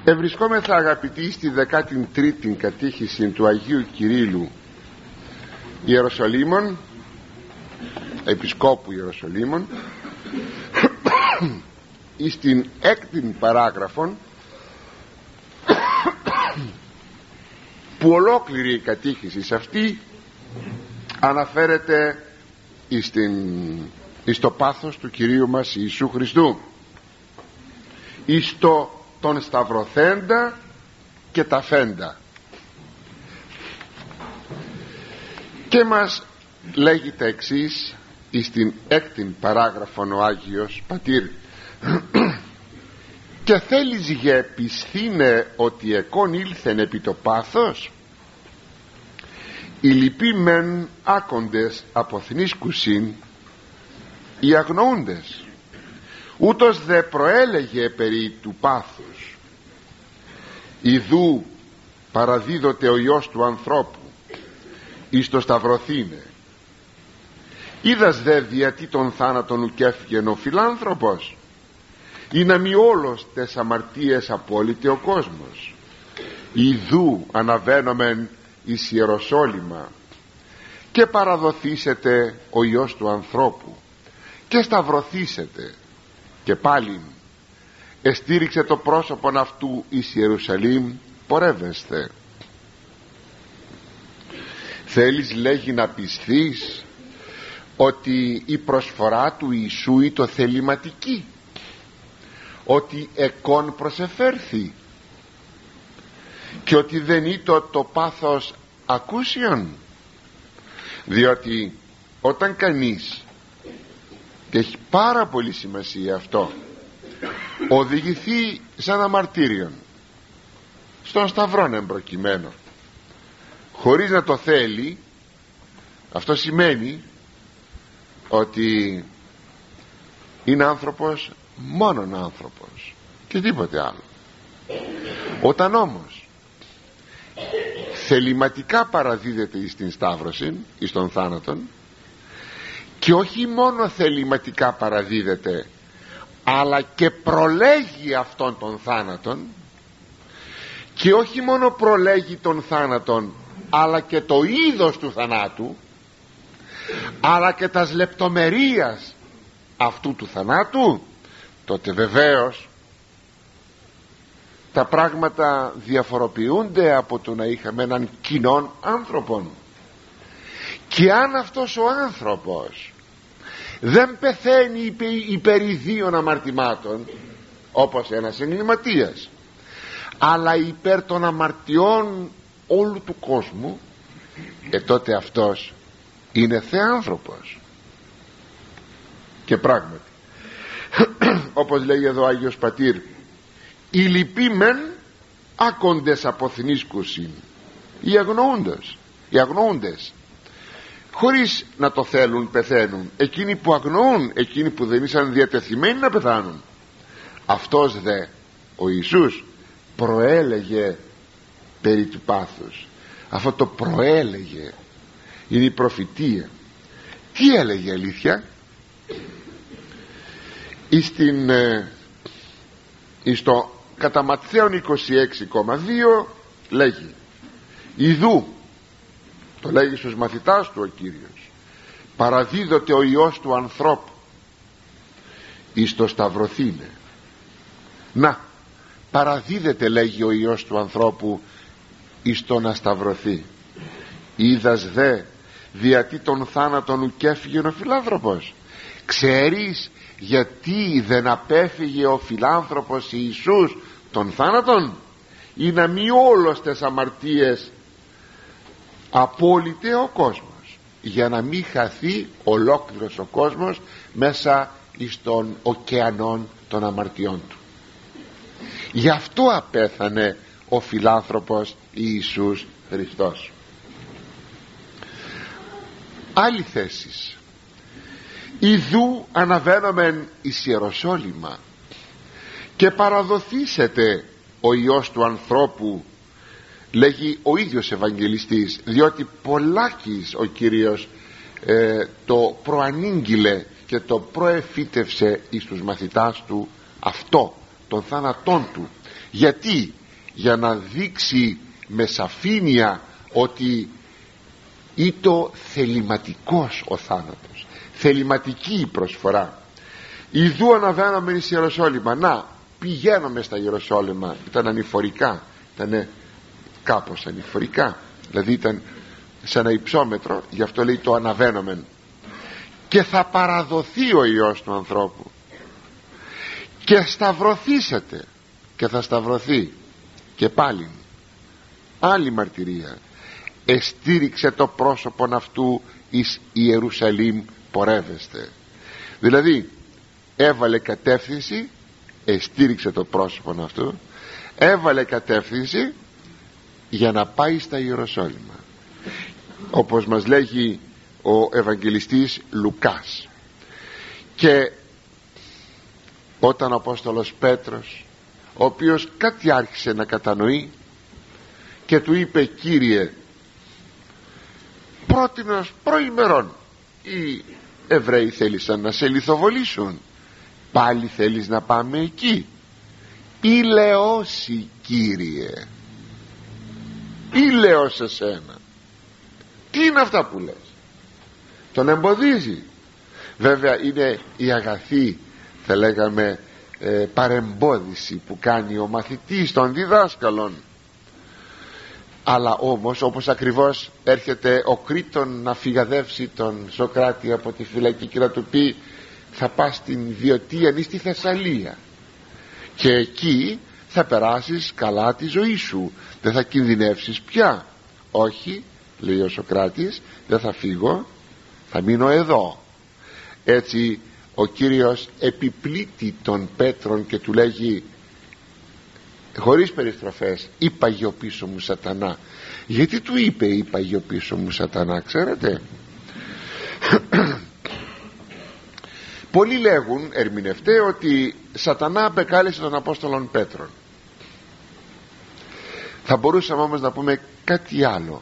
Ευρισκόμεθα, αγαπητοί, στη 13η κατήχηση του Αγίου Κυρίλλου Ιεροσολύμων, Επισκόπου Ιεροσολύμων, εις την 6η παράγραφον, που ολόκληρη η κατήχηση αυτή αναφέρεται εις το πάθος του Κυρίου μας Ιησού Χριστού, εις το τον σταυρωθέντα και τα φέντα. Και μας λέγει τα εξής εις την 6η παράγραφον ο Άγιος Πατήρ: «Και θέλεις γε πισθήνε ότι εκόν ήλθεν επί το πάθος, οι λοιποί μεν άκοντες αποθνίσκουσιν, οι αγνοούντες, ούτως δε προέλεγε περί του πάθους, ιδού παραδίδοται ο Υιός του ανθρώπου εις το σταυρωθήνε. Είδας δε διατί τον θάνατον ουκ έφυγεν ο φιλάνθρωπος, ή να μη όλος τες αμαρτίες απόλυτε ο κόσμος. Ιδού αναβαίνομεν εις Ιεροσόλυμα, και παραδοθήσετε ο Υιός του ανθρώπου και σταυρωθήσετε, και πάλιν εστήριξε το πρόσωπον αυτού εις Ιερουσαλήμ πορεύεστε». Θέλεις, λέγει, να πισθείς ότι η προσφορά του Ιησού είναι το θεληματική, ότι εκόν προσεφέρθη, και ότι δεν είναι το πάθος ακούσιον? Διότι όταν κανείς, και έχει πάρα πολύ σημασία αυτό, οδηγηθεί σαν αμαρτύριον στον σταυρόν εμπροκειμένο, χωρίς να το θέλει, αυτό σημαίνει ότι είναι άνθρωπος, μόνον άνθρωπος και τίποτε άλλο. Όταν όμως θεληματικά παραδίδεται εις την σταύρωση, εις τον θάνατον, και όχι μόνο θεληματικά παραδίδεται, αλλά και προλέγει αυτόν τον θάνατον, και όχι μόνο προλέγει τον θάνατον, αλλά και το είδος του θανάτου, αλλά και τας λεπτομερίας αυτού του θανάτου, τότε βεβαίως τα πράγματα διαφοροποιούνται από το να είχαμε έναν κοινόν άνθρωπον. Και αν αυτός ο άνθρωπος δεν πεθαίνει υπέρ ιδίων αμαρτημάτων, όπως ένας εγκληματίας, αλλά υπέρ των αμαρτιών όλου του κόσμου, τότε αυτός είναι θεάνθρωπος. Και πράγματι, όπως λέει εδώ ο Άγιος Πατήρ, οι λοιποί μεν άκοντες αποθνίσκουσιν, οι αγνοούντες, χωρίς να το θέλουν πεθαίνουν. Εκείνοι που αγνοούν, εκείνοι που δεν ήσαν διατεθειμένοι να πεθάνουν. Αυτός δε, ο Ιησούς, προέλεγε περί του πάθους. Αυτό το προέλεγε είναι η προφητεία. Τι έλεγε αλήθεια? Στο κατά Ματθαίον 26,2 λέγει: «Ιδού», το λέγει στους μαθητάς του ο Κύριος, «παραδίδοται ο Υιός του ανθρώπου εις το σταυρωθήνε». Να, παραδίδεται, λέγει, ο Υιός του ανθρώπου εις το να σταυρωθεί. «Είδας δε διατί τον θάνατον ουκ έφυγεν ο φιλάνθρωπος». Ξέρεις γιατί δεν απέφυγε ο φιλάνθρωπος Ιησούς τον θάνατον? «Ή να μη όλος τες αμαρτίες απόλυτε ο κόσμος», για να μην χαθεί ολόκληρος ο κόσμος μέσα εις τον ωκεανόν των αμαρτιών του. Γι' αυτό απέθανε ο φιλάνθρωπος Ιησούς Χριστός. Άλλη θέσεις: «Ιδού αναβαίνομεν εις Ιεροσόλυμα, και παραδοθήσετε ο Υιός του ανθρώπου», λέγει ο ίδιος Ευαγγελιστής, διότι πολλάκις ο Κύριος το προανήγγειλε και το προεφήτευσε εις τους μαθητάς του αυτό, τον θάνατόν του, Γιατί? Για να δείξει με σαφήνεια ότι ήτο θεληματικός ο θάνατος, θεληματική η προσφορά. Ιδού αναβαίνομαι εις Ιεροσόλυμα. Να, πηγαίνουμε στα Ιεροσόλυμα. Ήταν ανηφορικά, ήταν κάπως ανηφορικά, δηλαδή ήταν σε ένα υψόμετρο, γι' αυτό λέει το αναβαίνομεν. Και θα παραδοθεί ο Υιός του ανθρώπου και σταυρωθήσετε, και θα σταυρωθεί. Και πάλι άλλη μαρτυρία, εστήριξε το πρόσωπον αυτού εις Ιερουσαλήμ πορεύεστε. Δηλαδή έβαλε κατεύθυνση, εστήριξε το πρόσωπον αυτού, έβαλε κατεύθυνση για να πάει στα Ιεροσόλυμα, όπως μας λέγει ο Ευαγγελιστής Λουκάς. Και όταν ο Απόστολος Πέτρος, ο οποίος κάτι άρχισε να κατανοεί, και του είπε: Κύριε, πρότινος προημερών οι Εβραίοι θέλησαν να σε λιθοβολήσουν, πάλι θέλεις να πάμε εκεί? Ηλαιώσει, Κύριε, ηλαιώς εσένα. Τι είναι αυτά που λες? Τον εμποδίζει. Βέβαια είναι η αγαθή, θα λέγαμε, παρεμπόδιση που κάνει ο μαθητής των διδάσκαλων. Αλλά όμως, όπως ακριβώς έρχεται ο Κρήτον να φυγαδεύσει τον Σωκράτη από τη φυλακή και να του πει: θα πας στην Διωτίαν ή στη Θεσσαλία και εκεί θα περάσεις καλά τη ζωή σου, δεν θα κινδυνεύσεις πια. Όχι, λέει ο Σωκράτης, δεν θα φύγω, θα μείνω εδώ. Έτσι ο Κύριος επιπλήττει τον Πέτρον και του λέγει χωρίς περιστροφές: είπαγε πίσω μου Σατανά. Γιατί του είπε είπαγε πίσω μου Σατανά, ξέρετε? Πολλοί λέγουν, ερμηνευτέ, ότι Σατανά απεκάλεσε τον Απόστολον Πέτρον. Θα μπορούσαμε όμως να πούμε κάτι άλλο,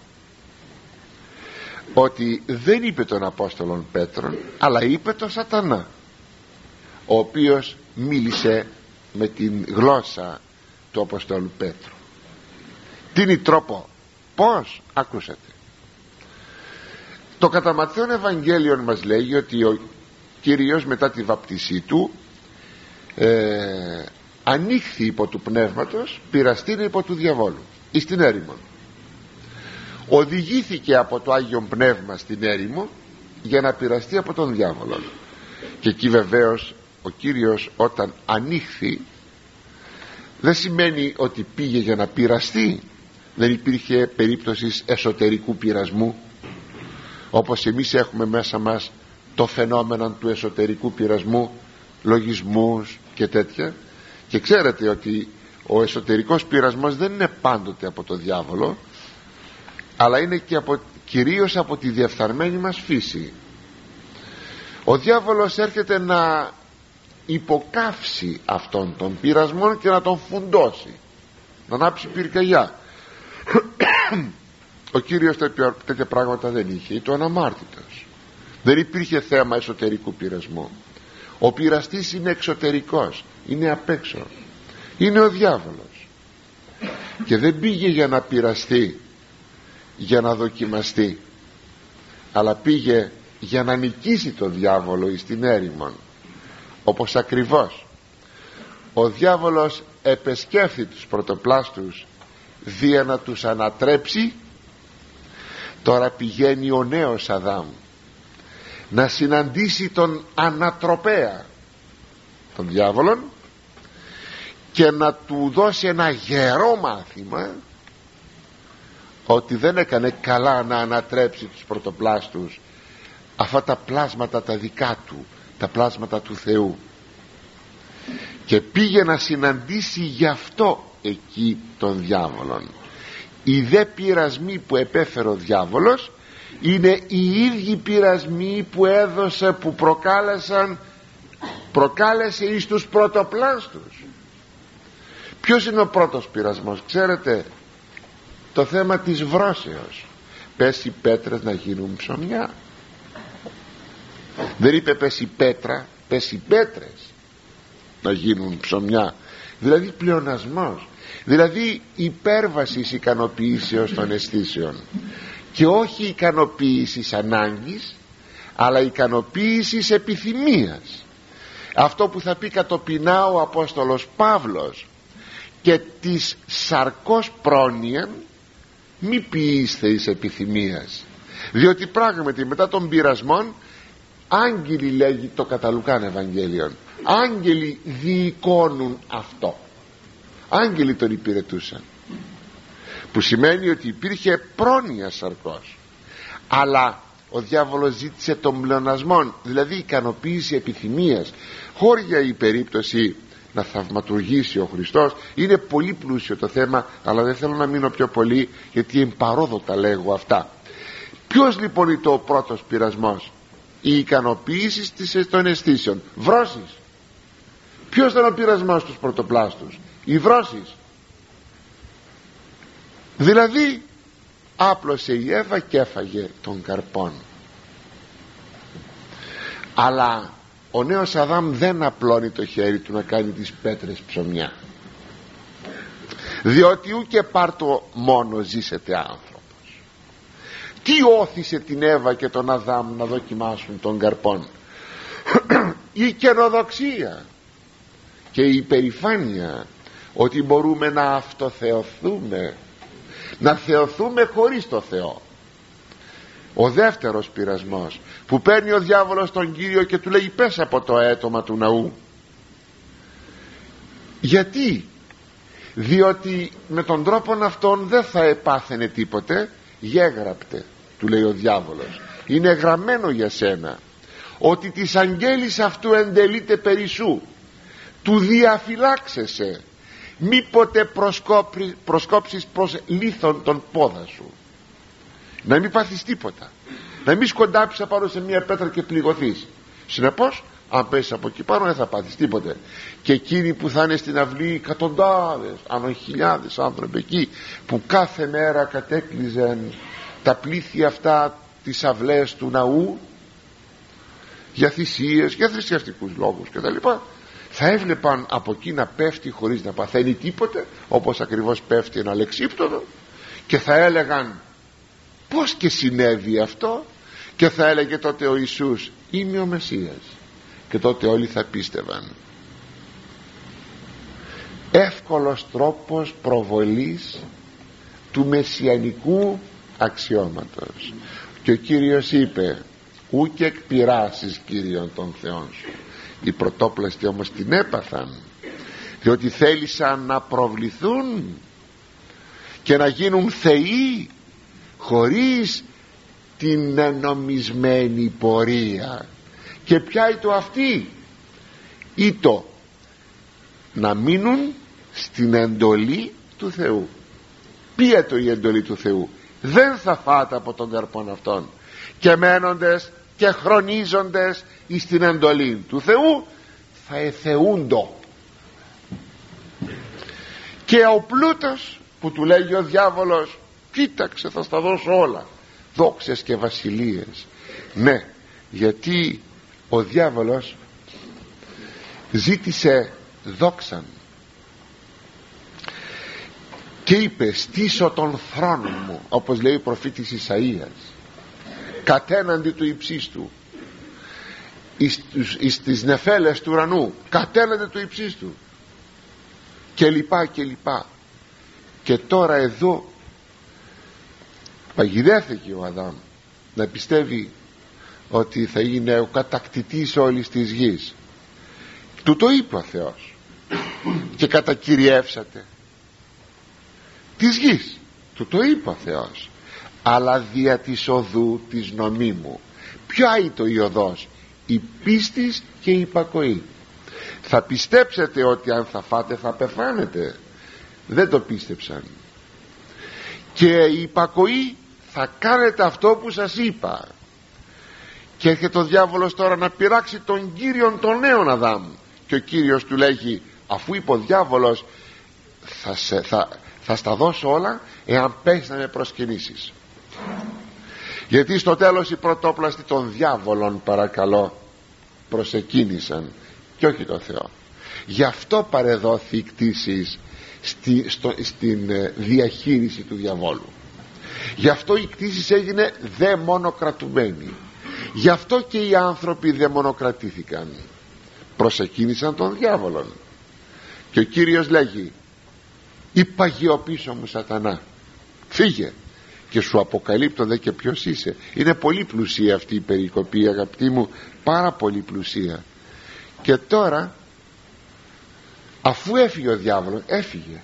ότι δεν είπε τον Απόστολον Πέτρον, αλλά είπε τον Σατανά, ο οποίος μίλησε με την γλώσσα του Αποστόλου Πέτρου. Τι είναι η τρόπο? Πώς? Ακούσατε. Το κατά Ματθαίον Ευαγγέλιον μας λέγει ότι ο Κύριος μετά τη βαπτισή του ανοίχθη υπό του πνεύματος, πειραστήρι υπό του διαβόλου εις την έρημον. Οδηγήθηκε από το Άγιον Πνεύμα στην έρημο για να πειραστεί από τον διάβολο. Και εκεί βεβαίως ο Κύριος όταν ανοίχθη, δεν σημαίνει ότι πήγε για να πειραστεί. Δεν υπήρχε περίπτωση εσωτερικού πειρασμού, όπως εμείς έχουμε μέσα μας το φαινόμενο του εσωτερικού πειρασμού, λογισμούς και τέτοια. Και ξέρετε ότι ο εσωτερικός πειρασμός δεν είναι πάντοτε από το διάβολο, αλλά είναι και κυρίως από τη διεφθαρμένη μας φύση. Ο διάβολος έρχεται να υποκάυσει αυτόν τον πειρασμό και να τον φουντώσει, να ανάψει πυρκαγιά. Ο Κύριος τέτοια πράγματα δεν είχε, ήταν αναμάρτητος. Δεν υπήρχε θέμα εσωτερικού πειρασμού. Ο πειραστής είναι εξωτερικός, είναι απ' έξω, είναι ο διάβολος. Και δεν πήγε για να πειραστεί, για να δοκιμαστεί, αλλά πήγε για να νικήσει τον διάβολο εις την έρημον. Όπως ακριβώς ο διάβολος επεσκέφθη τους πρωτοπλάστους δια να τους ανατρέψει, τώρα πηγαίνει ο νέος Αδάμ να συναντήσει τον ανατροπέα, τον διάβολον, και να του δώσει ένα γερό μάθημα ότι δεν έκανε καλά να ανατρέψει τους πρωτοπλάστους, αυτά τα πλάσματα τα δικά του, τα πλάσματα του Θεού. Και πήγε να συναντήσει γι' αυτό εκεί τον διάβολον. Οι δε πειρασμοί που επέφερε ο διάβολος είναι οι ίδιοι πειρασμοί που έδωσε, που προκάλεσε εις τους πρωτοπλάστους. Ποιος είναι ο πρώτος πειρασμός? Ξέρετε, το θέμα της βρώσεως. Πες οι πέτρες να γίνουν ψωμιά. Δεν είπε πες η πέτρα, πες οι πέτρες να γίνουν ψωμιά. Δηλαδή πλεονασμός. δηλαδή υπέρβασης ικανοποίησεως των αισθήσεων, και όχι ικανοποίησης ανάγκης, αλλά ικανοποίησης επιθυμίας. Αυτό που θα πει κατοπινά ο Απόστολος Παύλος: και της σαρκός πρόνοιαν μη ποιείσθε εις επιθυμίας. Διότι πράγματι μετά των πειρασμών άγγελοι, λέγει το κατά Λουκάν Ευαγγέλιον, άγγελοι διεικώνουν αυτό, άγγελοι τον υπηρετούσαν, που σημαίνει ότι υπήρχε πρόνοια σαρκός, αλλά ο διάβολος ζήτησε τον πλεονασμό, δηλαδή ικανοποίηση επιθυμίας. Χώρια η περίπτωση να θαυματουργήσει ο Χριστός. Είναι πολύ πλούσιο το θέμα, αλλά δεν θέλω να μείνω πιο πολύ, γιατί εμπαρόδοτα λέγω αυτά. Ποιος λοιπόν είναι ο πρώτος πειρασμός? Η ικανοποίηση των αισθήσεων. Βρώσεις. Ποιος ήταν ο πειρασμός στους πρωτοπλάστους? Οι βρώσεις. Δηλαδή άπλωσε η Εύα και έφαγε των καρπών. Αλλά ο νέος Αδάμ δεν απλώνει το χέρι του να κάνει τις πέτρες ψωμιά, διότι ούτε πάρτο μόνο ζήσεται άνθρωπος. Τι όθησε την Εύα και τον Αδάμ να δοκιμάσουν των καρπών? Η καινοδοξία και η υπερηφάνεια, ότι μπορούμε να αυτοθεωθούμε, να θεωθούμε χωρίς το Θεό. Ο δεύτερος πειρασμός που παίρνει ο διάβολος τον Κύριο και του λέει: πες από το αίτωμα του ναού. Γιατί? Διότι με τον τρόπον αυτόν δεν θα επάθαινε τίποτε. Γέγραπτε, του λέει ο διάβολος, είναι γραμμένο για σένα ότι της αγγέλης αυτού εντελείται περισσού, του διαφυλάξεσαι, μήποτε προσκόψεις προς λίθον τον πόδα σου. Να μην πάθεις τίποτα, να μην σκοντάψεις απάνω σε μια πέτρα και πληγωθείς. Συνεπώς αν πέσεις από εκεί πάνω δεν θα πάθεις τίποτε. Και εκείνοι που θα είναι στην αυλή, εκατοντάδες αν όχι χιλιάδες άνθρωποι εκεί, που κάθε μέρα κατέκλυζαν τα πλήθη αυτά τις αυλές του ναού για θυσίες, για θρησκευτικούς λόγους κτλ., θα έβλεπαν από εκεί να πέφτει χωρίς να παθαίνει τίποτε, όπως ακριβώς πέφτει ένα αλεξίπτωδο, και θα έλεγαν: πώς και συνέβη αυτό? Και θα έλεγε τότε ο Ιησούς: είμαι ο Μεσσίας. Και τότε όλοι θα πίστευαν. Εύκολος τρόπος προβολής του μεσιανικού αξιώματος. Και ο Κύριος είπε: ούκε εκπειράσεις Κύριον των Θεών σου. Οι πρωτόπλαστοι όμως την έπαθαν, διότι θέλησαν να προβληθούν και να γίνουν θεοί χωρίς την ενομισμένη πορεία. Και ποια είναι το αυτή? Ήτο να μείνουν στην εντολή του Θεού. Ποια το η εντολή του Θεού? Δεν θα φάτε από τον καρπόν αυτόν. Και μένοντες και χρονίζοντες εις την εντολή του Θεού θα εθεούντο. Και ο πλούτος που του λέγει ο διάβολος: κοίταξε, θα στα δώσω όλα, δόξες και βασιλείες. Ναι, γιατί ο διάβολος ζήτησε δόξαν και είπε: στήσω τον θρόνο μου, όπως λέει ο προφήτης Ισαΐας, κατέναντι του υψίστου, εις τις νεφέλες του ουρανού, κατέναντι του υψίστου, και λοιπά και λοιπά. Και τώρα εδώ παγιδεύθηκε ο Αδάμ να πιστεύει ότι θα είναι ο κατακτητής όλης της γης. Του το είπε ο Θεός: και κατακυριεύσατε της γης. Του το είπε ο Θεός, αλλά δια της οδού της νομίμου. Ποια είναι η οδός? Η πίστης και η υπακοή. Θα πιστέψετε ότι αν θα φάτε θα πεθάνετε? Δεν το πίστεψαν. Και η υπακοή, θα κάνετε αυτό που σας είπα. Και έρχεται ο διάβολος τώρα να πειράξει τον Κύριον τον νέον Αδάμ, και ο Κύριος του λέγει, αφού είπε ο διάβολος, θα στα δώσω όλα εάν πέσεις να με προσκυνήσεις. Γιατί στο τέλος οι πρωτόπλαστοι των διάβολων, παρακαλώ, προσεκίνησαν και όχι τον Θεό. Γι' αυτό παρεδόθη η κτήσης στην διαχείριση του διαβόλου. Γι' αυτό η κτήση έγινε δαιμονοκρατουμένη. Γι' αυτό και οι άνθρωποι δαιμονοκρατήθηκαν, προσεκίνησαν τον διάβολον. Και ο Κύριος λέγει: υπαγιοποιήσου μου Σατανά, φύγε, και σου αποκαλύπτω δε και ποιος είσαι. Είναι πολύ πλουσία αυτή η περικοπή, αγαπητοί μου, πάρα πολύ πλουσία. Και τώρα, αφού έφυγε ο διάβολος, έφυγε.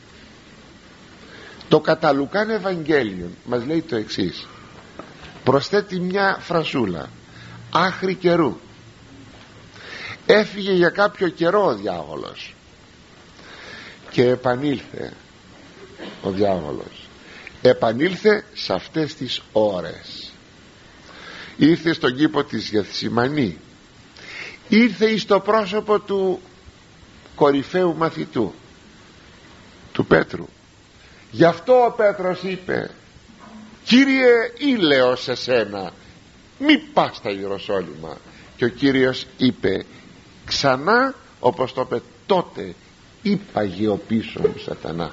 Το κατά Λουκάν Ευαγγέλιο μας λέει το εξής, προσθέτει μια φρασούλα: άχρη καιρού. Έφυγε για κάποιο καιρό ο διάβολος και επανήλθε ο διάβολος. Επανήλθε σε αυτές τις ώρες. Ήρθε στον κήπο της Γεθσιμανή, ήρθε εις το πρόσωπο του κορυφαίου μαθητού, του Πέτρου. Γι' αυτό ο Πέτρος είπε: Κύριε, ήλεω σε σένα, μη πας στα Ιεροσόλυμα. Και ο Κύριος είπε ξανά, όπως το είπε τότε: υπαγιοποιήσου μου Σατανά.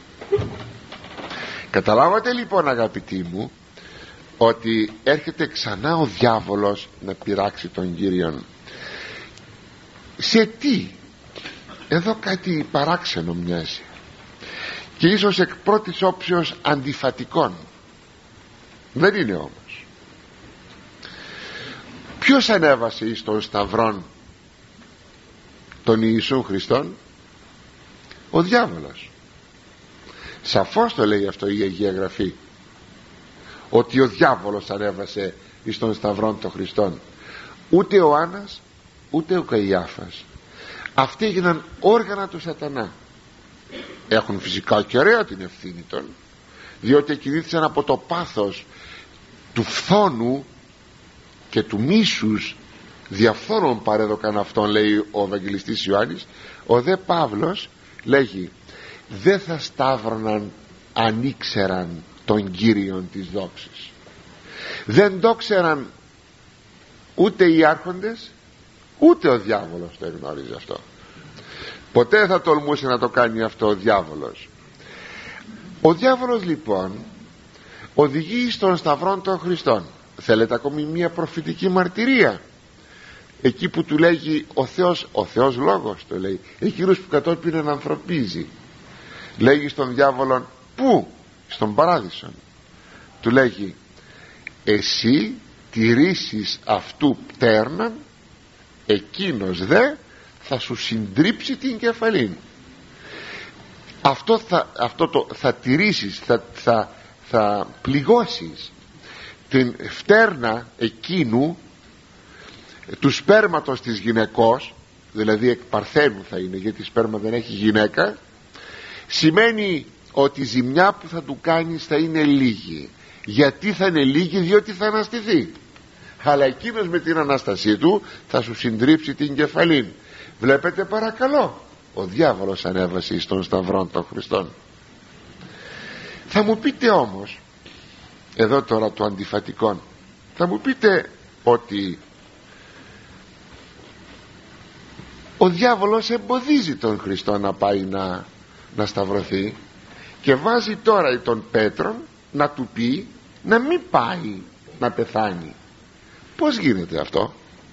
Καταλάβατε λοιπόν, αγαπητοί μου, ότι έρχεται ξανά ο διάβολος να πειράξει τον Κύριον. Σε τι? Εδώ κάτι παράξενο μοιάζει, και ίσως εκ πρώτης όψεως αντιφατικών. Δεν είναι όμως. Ποιος ανέβασε εις τον Σταυρόν τον Ιησού Χριστόν? Ο διάβολος. Σαφώς το λέει αυτό η Αγία Γραφή, ότι ο διάβολος ανέβασε εις τον Σταυρόν τον Χριστόν. Ούτε ο Άννας ούτε ο Καϊάφας. Αυτοί έγιναν όργανα του Σατανά. Έχουν φυσικά και ωραία την ευθύνη των, διότι εκκινήθησαν από το πάθος του φθόνου και του μίσους. Διαφθόνων παρέδωκαν αυτόν, λέει ο Ευαγγελιστής Ιωάννης. Ο δε Παύλος λέγει: δεν θα σταύρωναν αν ήξεραν τον Κύριον της δόξης. Δεν το ξέραν ούτε οι άρχοντες, ούτε ο διάβολος το γνώριζε αυτό. Ποτέ θα τολμούσε να το κάνει αυτό ο διάβολος. Ο διάβολος λοιπόν οδηγεί στον Σταυρόν των Χριστών. Θέλετε ακόμη μια προφητική μαρτυρία? Εκεί που του λέγει ο Θεός Λόγος, το λέει, εκείνος που κατόπιν ενανθρωπίζει, λέγει στον διάβολον: πού? Στον παράδεισο. Του λέγει: εσύ τηρήσεις αυτού πτέρναν, εκείνος δε θα σου συντρίψει την κεφαλήν. Θα τηρήσεις, θα πληγώσεις την φτέρνα εκείνου του σπέρματος της γυναικός, δηλαδή εκ παρθένου θα είναι, γιατί σπέρμα δεν έχει γυναίκα. Σημαίνει ότι η ζημιά που θα του κάνεις θα είναι λίγη. Γιατί θα είναι λίγη? Διότι θα αναστηθεί. Αλλά εκείνος με την Ανάστασή του θα σου συντρίψει την κεφαλήν. Βλέπετε, παρακαλώ, ο διάβολος ανέβασε στον Σταυρόν των Χριστών. Θα μου πείτε όμως, εδώ τώρα το αντιφατικό, θα μου πείτε ότι ο διάβολος εμποδίζει τον Χριστό να πάει να σταυρωθεί, και βάζει τώρα τον Πέτρον να του πει να μην πάει να πεθάνει. Πώς γίνεται αυτό?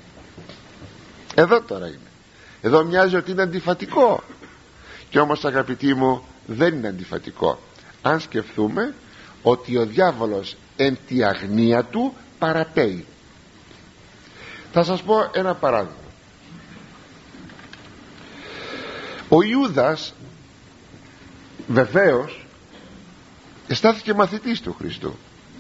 Εδώ τώρα είναι. Εδώ μοιάζει ότι είναι αντιφατικό, και όμως, αγαπητοί μου, δεν είναι αντιφατικό αν σκεφτούμε ότι ο διάβολος εν τη αγνία του παραπέει. Θα σας πω ένα παράδειγμα. Ο Ιούδας βεβαίως αισθάθηκε μαθητής του Χριστού.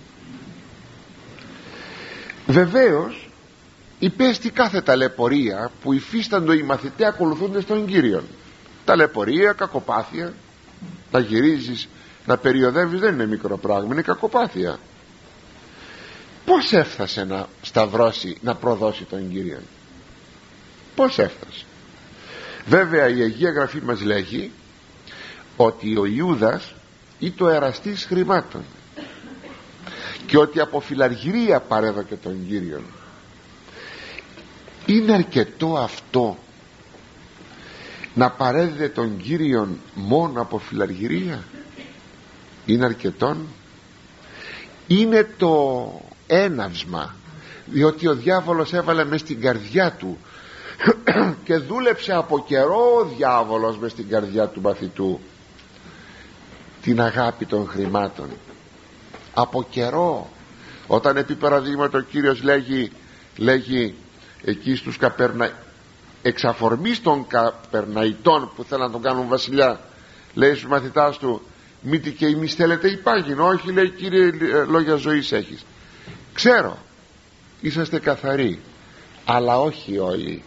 Βεβαίως υπέστη κάθε ταλαιπωρία που υφίσταντο οι μαθητές ακολουθούνται στον Κύριον. Ταλαιπωρία, κακοπάθεια. Να γυρίζεις, να περιοδεύεις δεν είναι μικρό πράγμα, είναι κακοπάθεια. Πώς έφτασε να σταυρώσει, να προδώσει τον Κύριον? Πώς έφτασε? Βέβαια η Αγία Γραφή μας λέγει ότι ο Ιούδας ήταν εραστής χρημάτων και ότι από φιλαργυρία παρέδωκε τον Κύριον. Είναι αρκετό αυτό? να παρέδιδε τον Κύριον μόνο από φιλαργυρία? Είναι αρκετόν? Είναι το έναυσμα, διότι ο διάβολος έβαλε μες στην καρδιά του και δούλεψε από καιρό ο διάβολος μες στην καρδιά του μαθητού την αγάπη των χρημάτων. Από καιρό, όταν επί παραδείγματο ο Κύριος λέγει εκεί στους εξ αφορμής των Καπερναϊτών που θέλουν να τον κάνουν βασιλιά, λέει στους μαθητάς του, μήτι και εμείς θέλετε υπάγειν? Όχι, λέει, Κύριε, λόγια ζωής έχεις. Ξέρω, είσαστε καθαροί, αλλά όχι όλοι.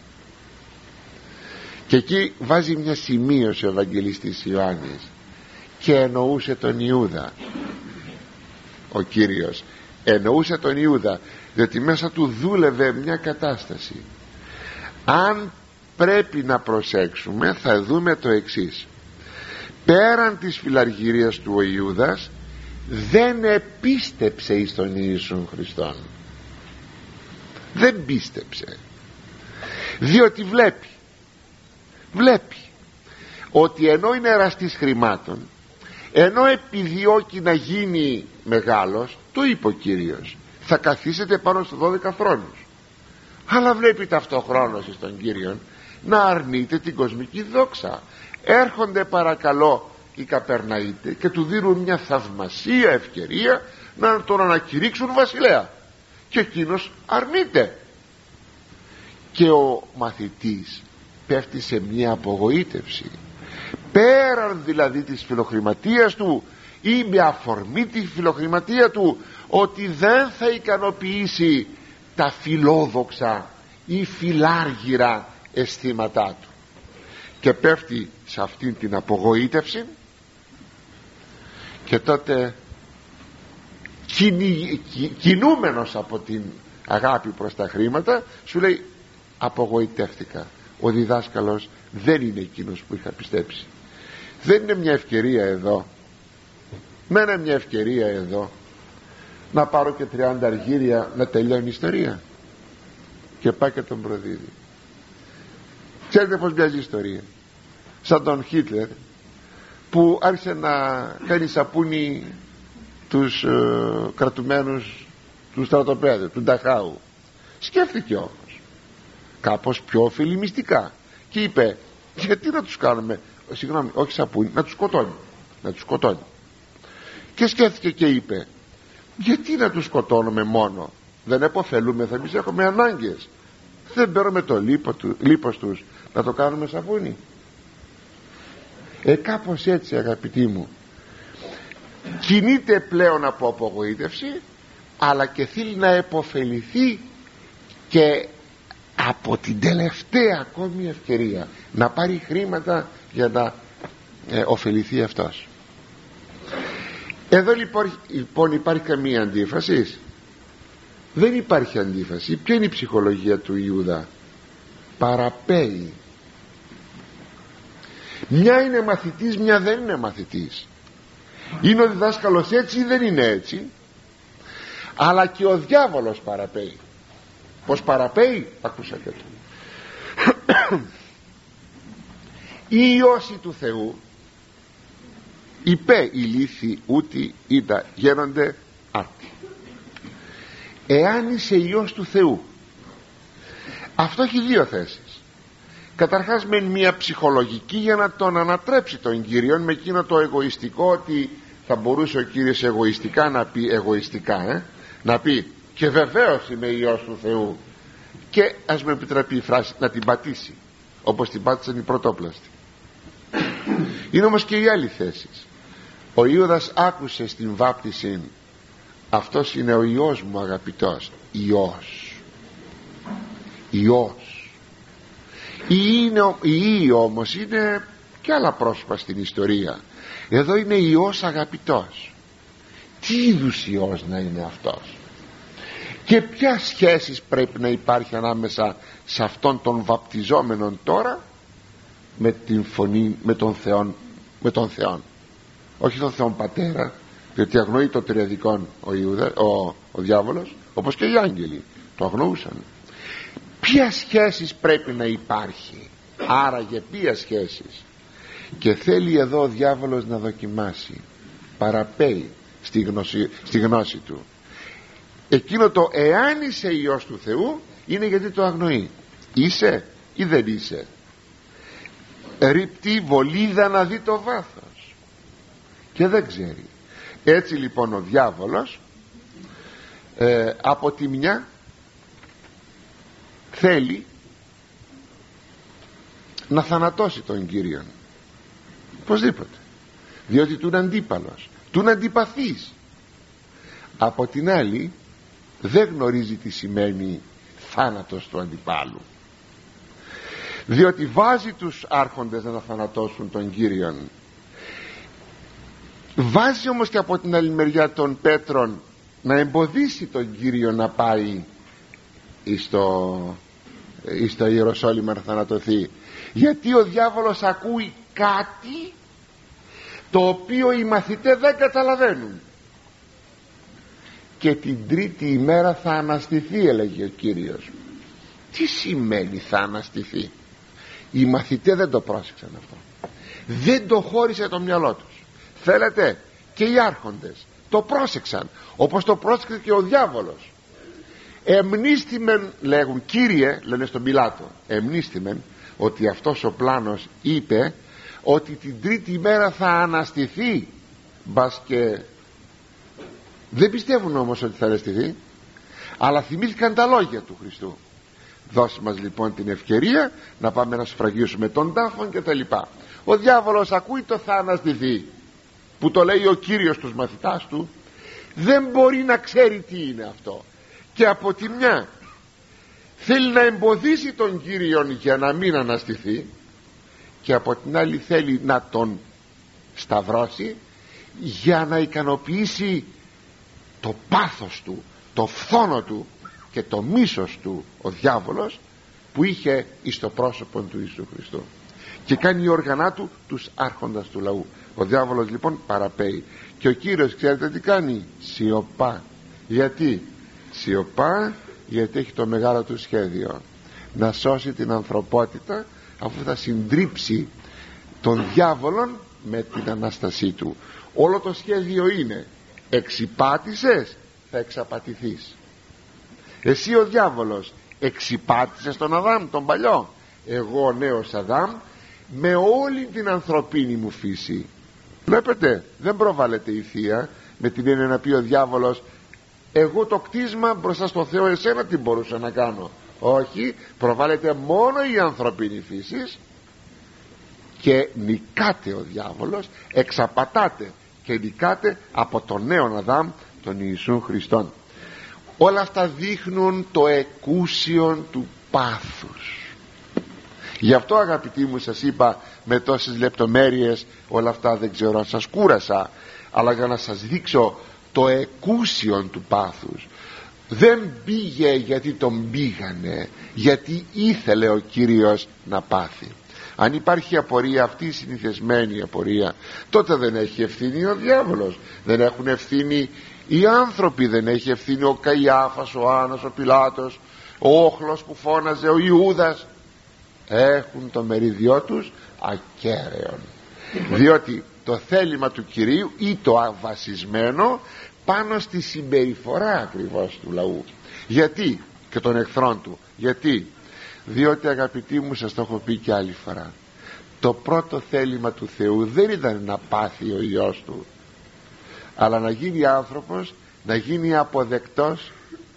Και εκεί βάζει μια σημείωση ο Ευαγγελιστής Ιωάννης και εννοούσε τον Ιούδα. Ο Κύριος εννοούσε τον Ιούδα, διότι μέσα του δούλευε μια κατάσταση. Αν πρέπει να προσέξουμε, θα δούμε το εξής: πέραν της φιλαργυρίας του ο Ιούδας δεν επίστεψε εις τον Ιησούν Χριστόν. Δεν πίστεψε, διότι βλέπει ότι ενώ είναι εραστής χρημάτων, ενώ επιδιώκει να γίνει μεγάλος, το είπε ο Κύριος, θα καθίσετε πάνω στους 12 θρόνους, αλλά βλέπει ταυτοχρόνως στον Κύριον να αρνείται την κοσμική δόξα. Έρχονται παρακαλώ οι Καπερναΐτες και του δίνουν μια θαυμασία ευκαιρία να τον ανακηρύξουν βασιλέα, και εκείνος αρνείται, και ο μαθητής πέφτει σε μια απογοήτευση. Πέραν δηλαδή της φιλοχρηματίας του, ή με αφορμή τη φιλοχρηματία του, ότι δεν θα ικανοποιήσει τα φιλόδοξα ή φιλάργυρα αισθήματά του, και πέφτει σε αυτήν την απογοήτευση, και τότε κινούμενος από την αγάπη προς τα χρήματα σου λέει, απογοητεύτηκα, ο διδάσκαλος δεν είναι εκείνος που είχα πιστέψει. Δεν είναι μια ευκαιρία εδώ, μένει μια ευκαιρία εδώ να πάρω και 30 αργύρια να τελειώνει η ιστορία? Και πάει και τον προδίδει. Ξέρετε πως μοιάζει η ιστορία? Σαν τον Χίτλερ που άρχισε να κάνει σαπούνι τους κρατουμένους του στρατοπέδου, του Νταχάου. Σκέφτηκε όμως κάπως πιο φιλιμιστικά και είπε, γιατί να τους κάνουμε, συγγνώμη, όχι σαπούνι, να τους σκοτώνει. Και σκέφτηκε και είπε, γιατί να τους σκοτώνουμε μόνο? Δεν επωφελούμε, θα εμείς έχουμε ανάγκες. Δεν παίρνουμε το λίπος τους να το κάνουμε σαπούνι? Κάπως έτσι, αγαπητοί μου, κινείται πλέον από απογοήτευση, αλλά και θέλει να επωφεληθεί και από την τελευταία ακόμη ευκαιρία να πάρει χρήματα για να ωφεληθεί αυτός. Εδώ λοιπόν υπάρχει καμία αντίφαση? Δεν υπάρχει αντίφαση. Ποια είναι η ψυχολογία του Ιούδα? Παραπέει. Μια είναι μαθητής, μια δεν είναι μαθητής. Είναι ο διδάσκαλος έτσι ή δεν είναι έτσι? Αλλά και ο διάβολος παραπέει. Πως παραπέει? Ακούσατε το. Οι Υιώσοι του Θεού υπέ ηλίθιοι ούτι είδα γένονται άρτοι. Εάν είσαι Υιός του Θεού, αυτό έχει δύο θέσεις. Καταρχάς με μια ψυχολογική, για να τον ανατρέψει τον Κύριον με εκείνο το εγωιστικό, ότι θα μπορούσε ο Κύριος εγωιστικά να πει, να πει και βεβαίως είμαι Υιός του Θεού, και ας με επιτραπεί η φράση να την πατήσει όπως την πάτησαν οι πρωτόπλαστοι. Είναι όμως και η άλλη θέση. Ο Ιούδας άκουσε στην βάπτιση, αυτός είναι ο Υιός μου αγαπητός. Υιός. Οι Υιοί όμως είναι και άλλα πρόσωπα στην ιστορία. Εδώ είναι Υιός αγαπητός. Τι είδους Υιός να είναι αυτός? Και ποια σχέσεις πρέπει να υπάρχει ανάμεσα σε αυτόν τον βαπτιζόμενον τώρα με την φωνή, με τον Θεόν, όχι τον Θεόν Πατέρα, διότι αγνοεί το τριαδικόν ο διάβολος, όπως και οι άγγελοι το αγνοούσαν. Ποια σχέσεις πρέπει να υπάρχει? άραγε ποια σχέσεις. Και θέλει εδώ ο διάβολος να δοκιμάσει, παραπέει στη γνώση του. Εκείνο το εάν είσαι Υιός του Θεού είναι γιατί το αγνοεί. Είσαι ή δεν είσαι? Ρίπτει βολίδα να δει το βάθος και δεν ξέρει. Έτσι λοιπόν ο διάβολος από τη μια θέλει να θανατώσει τον Κύριον, οπωσδήποτε, διότι του είναι αντίπαλος, του είναι αντιπαθής. Από την άλλη δεν γνωρίζει τι σημαίνει θάνατος του αντιπάλου, διότι βάζει τους άρχοντες να θανατώσουν τον Κύριον. Βάζει όμως και από την άλλη μεριά τον Πέτρον να εμποδίσει τον Κύριο να πάει στο Ιεροσόλυμα να θανατωθεί, γιατί ο διάβολος ακούει κάτι το οποίο οι μαθητές δεν καταλαβαίνουν. Και την τρίτη ημέρα θα αναστηθεί, έλεγε ο Κύριος. Τι σημαίνει θα αναστηθεί? Οι μαθητές δεν το πρόσεξαν αυτό, δεν το χώρισε το μυαλό τους. Θέλετε, και οι άρχοντες το πρόσεξαν, όπως το πρόσεξε και ο διάβολος. Εμνίστημεν, λέγουν, Κύριε, λένε στον Πιλάτο, εμνίστημεν ότι αυτός ο πλάνος είπε ότι την τρίτη ημέρα θα αναστηθεί. Μπας και δεν πιστεύουν όμως ότι θα αναστηθεί, αλλά θυμήθηκαν τα λόγια του Χριστού. Δώσε μας λοιπόν την ευκαιρία να πάμε να σφραγίσουμε τον τάφον και τα λοιπά. Ο διάβολος ακούει το θα αναστηθεί που το λέει ο Κύριος στους μαθητάς του, δεν μπορεί να ξέρει τι είναι αυτό, και από τη μια θέλει να εμποδίσει τον Κύριον για να μην αναστηθεί, και από την άλλη θέλει να τον σταυρώσει για να ικανοποιήσει το πάθος του, το φθόνο του και το μίσος του ο διάβολος που είχε εις το πρόσωπο του Ιησού Χριστού, και κάνει οργανά του τους άρχοντας του λαού. Ο διάβολος λοιπόν παραπέει και ο Κύριος, ξέρετε τι κάνει? Σιωπά. Γιατί σιωπά? Γιατί έχει το μεγάλο του σχέδιο να σώσει την ανθρωπότητα, αφού θα συντρίψει τον διάβολον με την Ανάστασή του. Όλο το σχέδιο είναι εξυπάτησες, θα εξαπατηθείς. Εσύ ο διάβολος εξυπάτησες τον Αδάμ τον παλιό, εγώ ο νέος Αδάμ με όλη την ανθρωπίνη μου φύση. Βλέπετε, δεν προβάλλεται η Θεία με την έννοια να πει ο διάβολος εγώ το κτίσμα μπροστά στο Θεό εσένα τι μπορούσα να κάνω. Όχι, προβάλλεται μόνο η ανθρωπίνη φύση και νικάται ο διάβολος, εξαπατάται και νικάται από τον νέο Αδάμ, τον Ιησού Χριστόν. Όλα αυτά δείχνουν το εκούσιον του πάθους. Γι' αυτό αγαπητοί μου σας είπα με τόσες λεπτομέρειες όλα αυτά, δεν ξέρω αν σας κούρασα, αλλά για να σας δείξω το εκούσιον του πάθους. Δεν πήγε γιατί τον πήγανε, γιατί ήθελε ο Κύριος να πάθει. Αν υπάρχει απορία, αυτή η συνηθισμένη απορία, τότε δεν έχει ευθύνη ο διάβολος, δεν έχουν ευθύνη οι άνθρωποι, δεν έχει ευθύνη ο Καϊάφας, ο Άννας, ο Πιλάτος, ο Όχλος που φώναζε, ο Ιούδας. Έχουν το μερίδιό τους ακέραιον, διότι το θέλημα του Κυρίου ή το αβασισμένο πάνω στη συμπεριφορά ακριβώς του λαού. Γιατί? Και των εχθρών του. Γιατί? Διότι αγαπητοί μου, σας το έχω πει και άλλη φορά, το πρώτο θέλημα του Θεού δεν ήταν να πάθει ο Υιός του, αλλά να γίνει άνθρωπος, να γίνει αποδεκτός,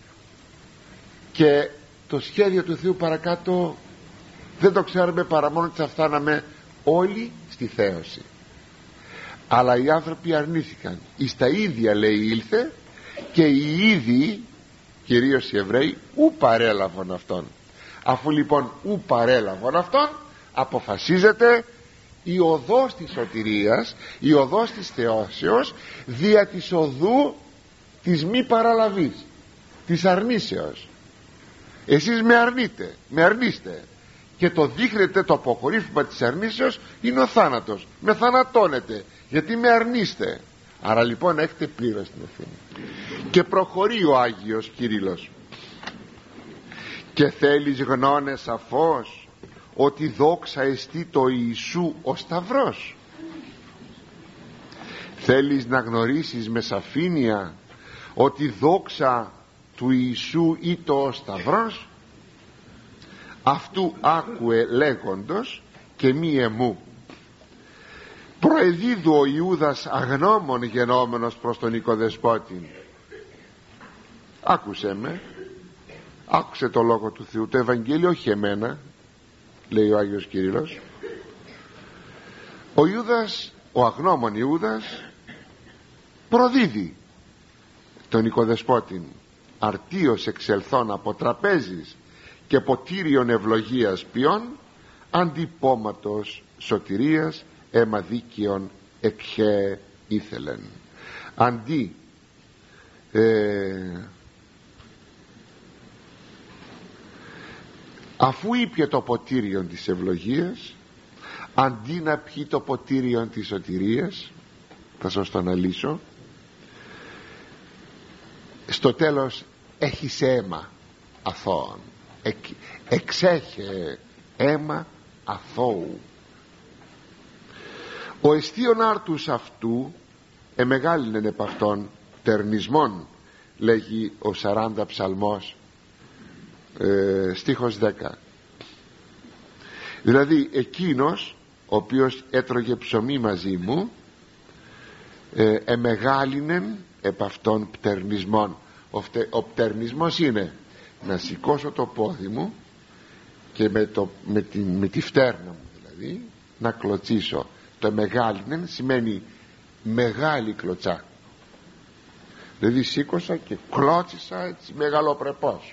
και το σχέδιο του Θεού παρακάτω δεν το ξέρουμε παρά μόνο ότι θα φτάναμε όλοι στη θέωση. Αλλά οι άνθρωποι αρνήθηκαν. Εις τα ίδια λέει ήλθε, και οι ίδιοι, κυρίως οι Εβραίοι, ου παρέλαβαν αυτόν. Αφού λοιπόν ου παρέλαβαν αυτόν, αποφασίζεται η οδός της σωτηρίας, η οδός της θεώσεως, δια της οδού της μη παραλαβής, της αρνήσεως. Εσείς με αρνείστε, και το δείχνετε, το αποκορύφωμα της αρνήσεως είναι ο θάνατος. Με θανατώνετε γιατί με αρνείστε. Άρα λοιπόν έχετε πλήρως την ευθύνη. Και προχωρεί ο Άγιος Κύριλλος, και θέλεις γνώνε σαφώς ότι δόξα εστί το Ιησού ο Σταυρός? Θέλεις να γνωρίσεις με σαφήνεια ότι δόξα του Ιησού ή το Σταυρός? Αυτού άκουε λέγοντος και μη εμού. Προεδίδου ο Ιούδας αγνώμων γενόμενος προς τον οικοδεσπότη. Άκουσε με, άκουσε το λόγο του Θεού, το Ευαγγέλιο, όχι εμένα, λέει ο Άγιος Κύριλλος. Ο Ιούδας, ο αγνώμων Ιούδας, προδίδει τον οικοδεσπότη. Αρτίος εξελθών από τραπέζης και ποτήριον ευλογίας ποιον, αντιπόματος σωτηρίας αίμα δίκαιον εκχέ ήθελεν. Αντί αφού ήπια το ποτήριον της ευλογίας, αντί να πιει το ποτήριον της σωτηρίας, θα σας το αναλύσω, στο τέλος έχεις αίμα αθώων, εξέχε αίμα αθώου. Ο εστίον άρτους αυτού εμεγάλινεν επ' αυτόν τερνισμόν, λέγει ο 40 ψαλμός, στίχος 10. Δηλαδή εκείνος ο οποίος έτρωγε ψωμί μαζί μου εμεγάλινεν επ' αυτόν πτερνισμόν. Ο πτερνισμός είναι να σηκώσω το πόδι μου και με τη φτέρνα μου δηλαδή να κλωτσίσω. Το εμεγάλινεν σημαίνει μεγάλη κλωτσά, δηλαδή σήκωσα και κλώτσισα έτσι μεγαλοπρεπώς.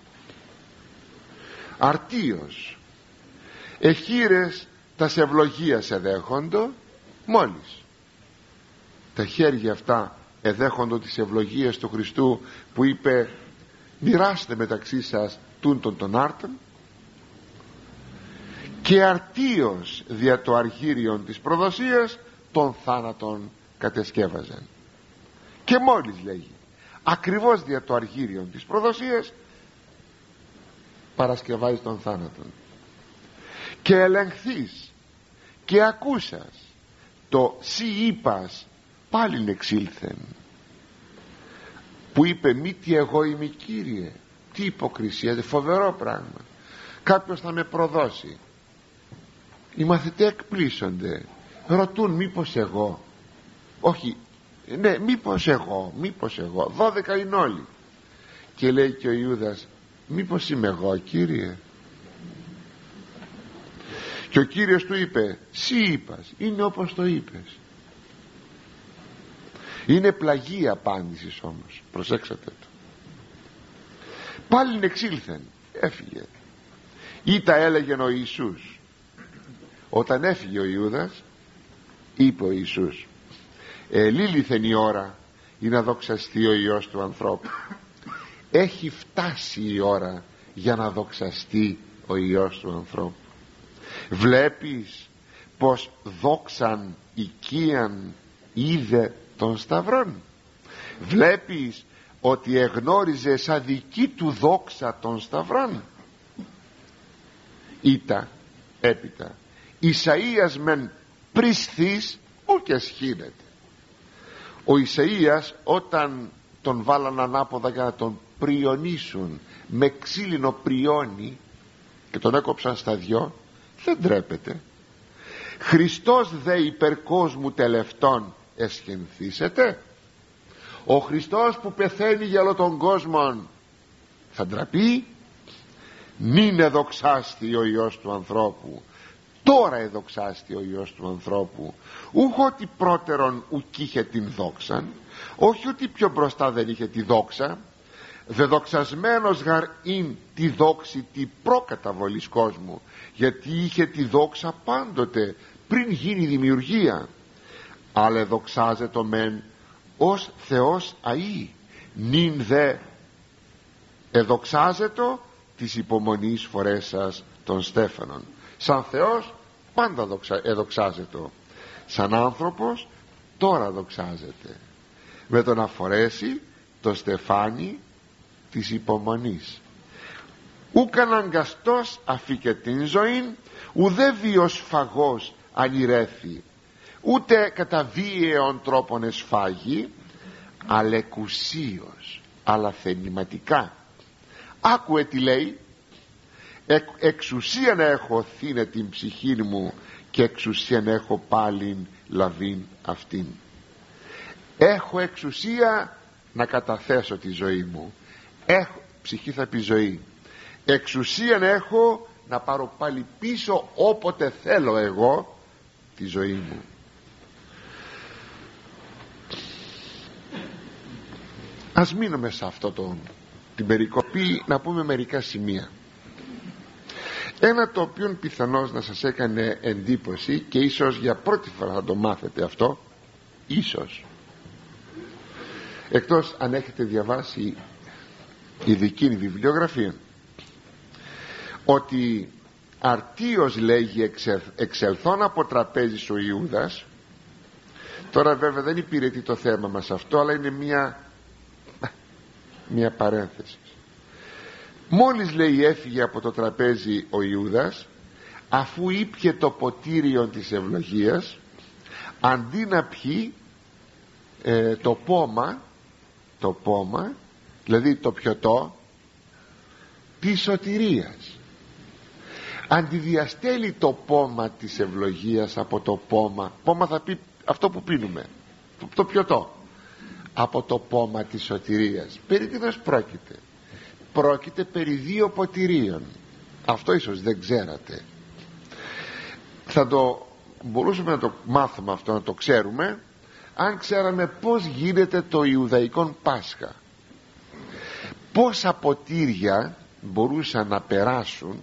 Αρτίος εχείρες τας ευλογίας εδέχοντο, μόλις τα χέρια αυτά εδέχοντο της ευλογίας του Χριστού που είπε μοιράστε μεταξύ σας τούτων των άρτων, και αρτίος δια το αργύριον της προδοσίας των θάνατων κατεσκεύαζαν. Και μόλις λέγει ακριβώς δια το αργύριον της προδοσίας παρασκευάζει τον θάνατον. Και ελεγχθείς και ακούσας το σι είπας πάλιν εξήλθεν, που είπε μη τι εγώ είμαι Κύριε. Τι υποκρισία, φοβερό πράγμα. Κάποιος θα με προδώσει. Οι μαθητές εκπλήσονται, ρωτούν μήπως εγώ, όχι, ναι, μήπως εγώ 12 είναι όλοι. Και λέει και ο Ιούδας μήπως είμαι εγώ Κύριε? Και ο Κύριος του είπε σύ είπας, είναι όπως το είπες. Είναι πλαγή απάντηση όμως, προσέξατε το. Πάλιν εξήλθεν, έφυγε. Ή τα έλεγε ο Ιησούς. Όταν έφυγε ο Ιούδας, είπε ο Ιησούς ελήλυθεν η ώρα ή να δοξαστεί ο Υιός του ανθρώπου. Έχει φτάσει η ώρα για να δοξαστεί ο Υιός του ανθρώπου. Βλέπεις πως δόξαν οικίαν είδε των σταυρών? Βλέπεις ότι εγνώριζε σαν δική του δόξα των σταυρών? Ήτα έπειτα Ισαΐας μεν πρισθείς ου και σχήνεται. Ο Ισαΐας όταν τον βάλαν ανάποδα για να τον πριονίσουν με ξύλινο πριόνι και τον έκοψαν στα δυο, δεν ντρέπεται. Χριστός δε υπερ κόσμου τελευτών εσχενθήσετε? Ο Χριστός που πεθαίνει για όλο τον κόσμο θα ντραπεί? Νυν εδοξάστη ο Υιός του ανθρώπου. Τώρα εδοξάστη ο Υιός του ανθρώπου. Ούχ ότι πρώτερον ουκ είχε την δόξαν, όχι ότι πιο μπροστά δεν είχε τη δόξα. Δεδοξασμένος γαρ ειν τη δόξη τη προκαταβολής κόσμου, γιατί είχε τη δόξα πάντοτε πριν γίνει η δημιουργία. Αλλά εδοξάζεται μεν ως Θεός αΐ, νυν δε εδοξάζεται της υπομονής φορέσας των στέφανων. Σαν Θεός πάντα εδοξάζεται, σαν άνθρωπος τώρα δοξάζεται με το να φορέσει το στεφάνι της υπομονής. ούκ αναγκαστός αφήκε την ζωήν, ουδέ βίος φαγός ανηρέθη, ούτε κατά βίαιον τρόπον εσφάγει, αλλά εκουσίως, αλλά θενηματικά. Άκουε τι λέει: εξουσίαν έχω θύνε την ψυχήν μου, και εξουσίαν έχω πάλιν λαβήν αυτήν. Έχω εξουσία να καταθέσω τη ζωή μου. Ψυχή θα πει ζωή. Εξουσίαν έχω να πάρω πάλι πίσω όποτε θέλω εγώ τη ζωή μου. Ας μείνουμε σε αυτό την περικοπή, να πούμε μερικά σημεία. Ένα το οποίο πιθανώς να σας έκανε εντύπωση, και ίσως για πρώτη φορά θα το μάθετε αυτό, ίσως, εκτός αν έχετε διαβάσει ειδική βιβλιογραφία, ότι αρτίος λέγει εξελθών από τραπέζι ο Ιούδας. Τώρα βέβαια δεν υπηρετεί το θέμα μας αυτό, αλλά είναι μια παρένθεση. Μόλις λέει έφυγε από το τραπέζι ο Ιούδας, αφού ήπιε το ποτήριον της ευλογίας, αντί να πιει το πόμα, δηλαδή το πιωτό της σωτηρίας, αντιδιαστέλει το πόμα της ευλογίας από το πόμα θα πει αυτό που πίνουμε, το πιωτό, από το πόμα της σωτηρίας. Περί τίνος πρόκειται? Πρόκειται περί δύο ποτηρίων. Αυτό ίσως δεν ξέρατε. Μπορούσαμε να το μάθουμε αυτό, να το ξέρουμε, αν ξέραμε πως γίνεται το Ιουδαϊκό Πάσχα. Πόσα ποτήρια μπορούσαν να περάσουν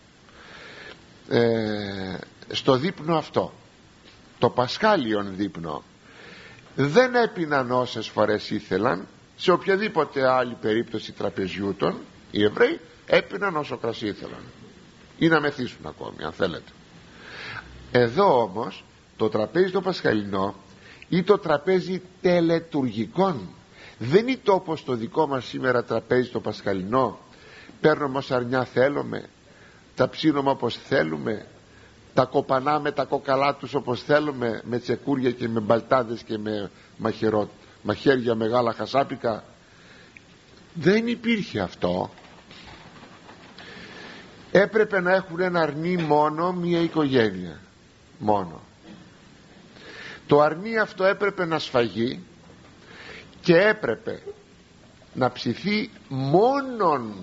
στο δείπνο αυτό, το πασχάλιον δείπνο. Δεν έπιναν όσες φορές ήθελαν. Σε οποιαδήποτε άλλη περίπτωση τραπεζιούτων οι Εβραίοι έπιναν όσο κρασί ήθελαν, ή να μεθύσουν ακόμη αν θέλετε. Εδώ όμως το τραπέζι το πασχαλινό ή το τραπέζι τελετουργικών δεν είναι όπως το δικό μας σήμερα τραπέζι το πασχαλινό. Παίρνουμε όσα αρνιά θέλουμε, τα ψήνουμε όπως θέλουμε, τα κοπανάμε τα κοκαλά τους όπως θέλουμε, με τσεκούρια και με μπαλτάδες και με μαχαίρια μεγάλα χασάπικα. Δεν υπήρχε αυτό. Έπρεπε να έχουν ένα αρνί μόνο μία οικογένεια, μόνο. Το αρνί αυτό έπρεπε να σφαγεί και έπρεπε να ψηθεί μόνον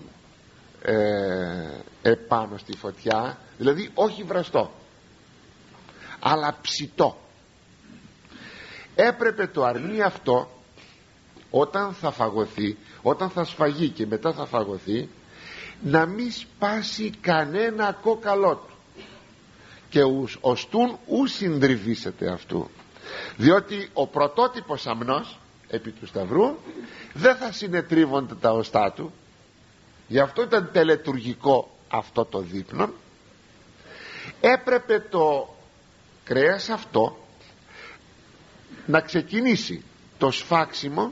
επάνω στη φωτιά, δηλαδή όχι βραστό αλλά ψητό. Έπρεπε το αρνί αυτό όταν θα φαγωθεί, όταν θα σφαγεί και μετά θα φαγωθεί, να μην σπάσει κανένα κόκαλό του, και οστούν ου συντριβήσετε αυτού, διότι ο πρωτότυπος αμνός επί του σταυρού δεν θα συνετρίβονται τα οστά του. Γι' αυτό ήταν τελετουργικό αυτό το δείπνο. Έπρεπε το κρέας αυτό να ξεκινήσει το σφάξιμο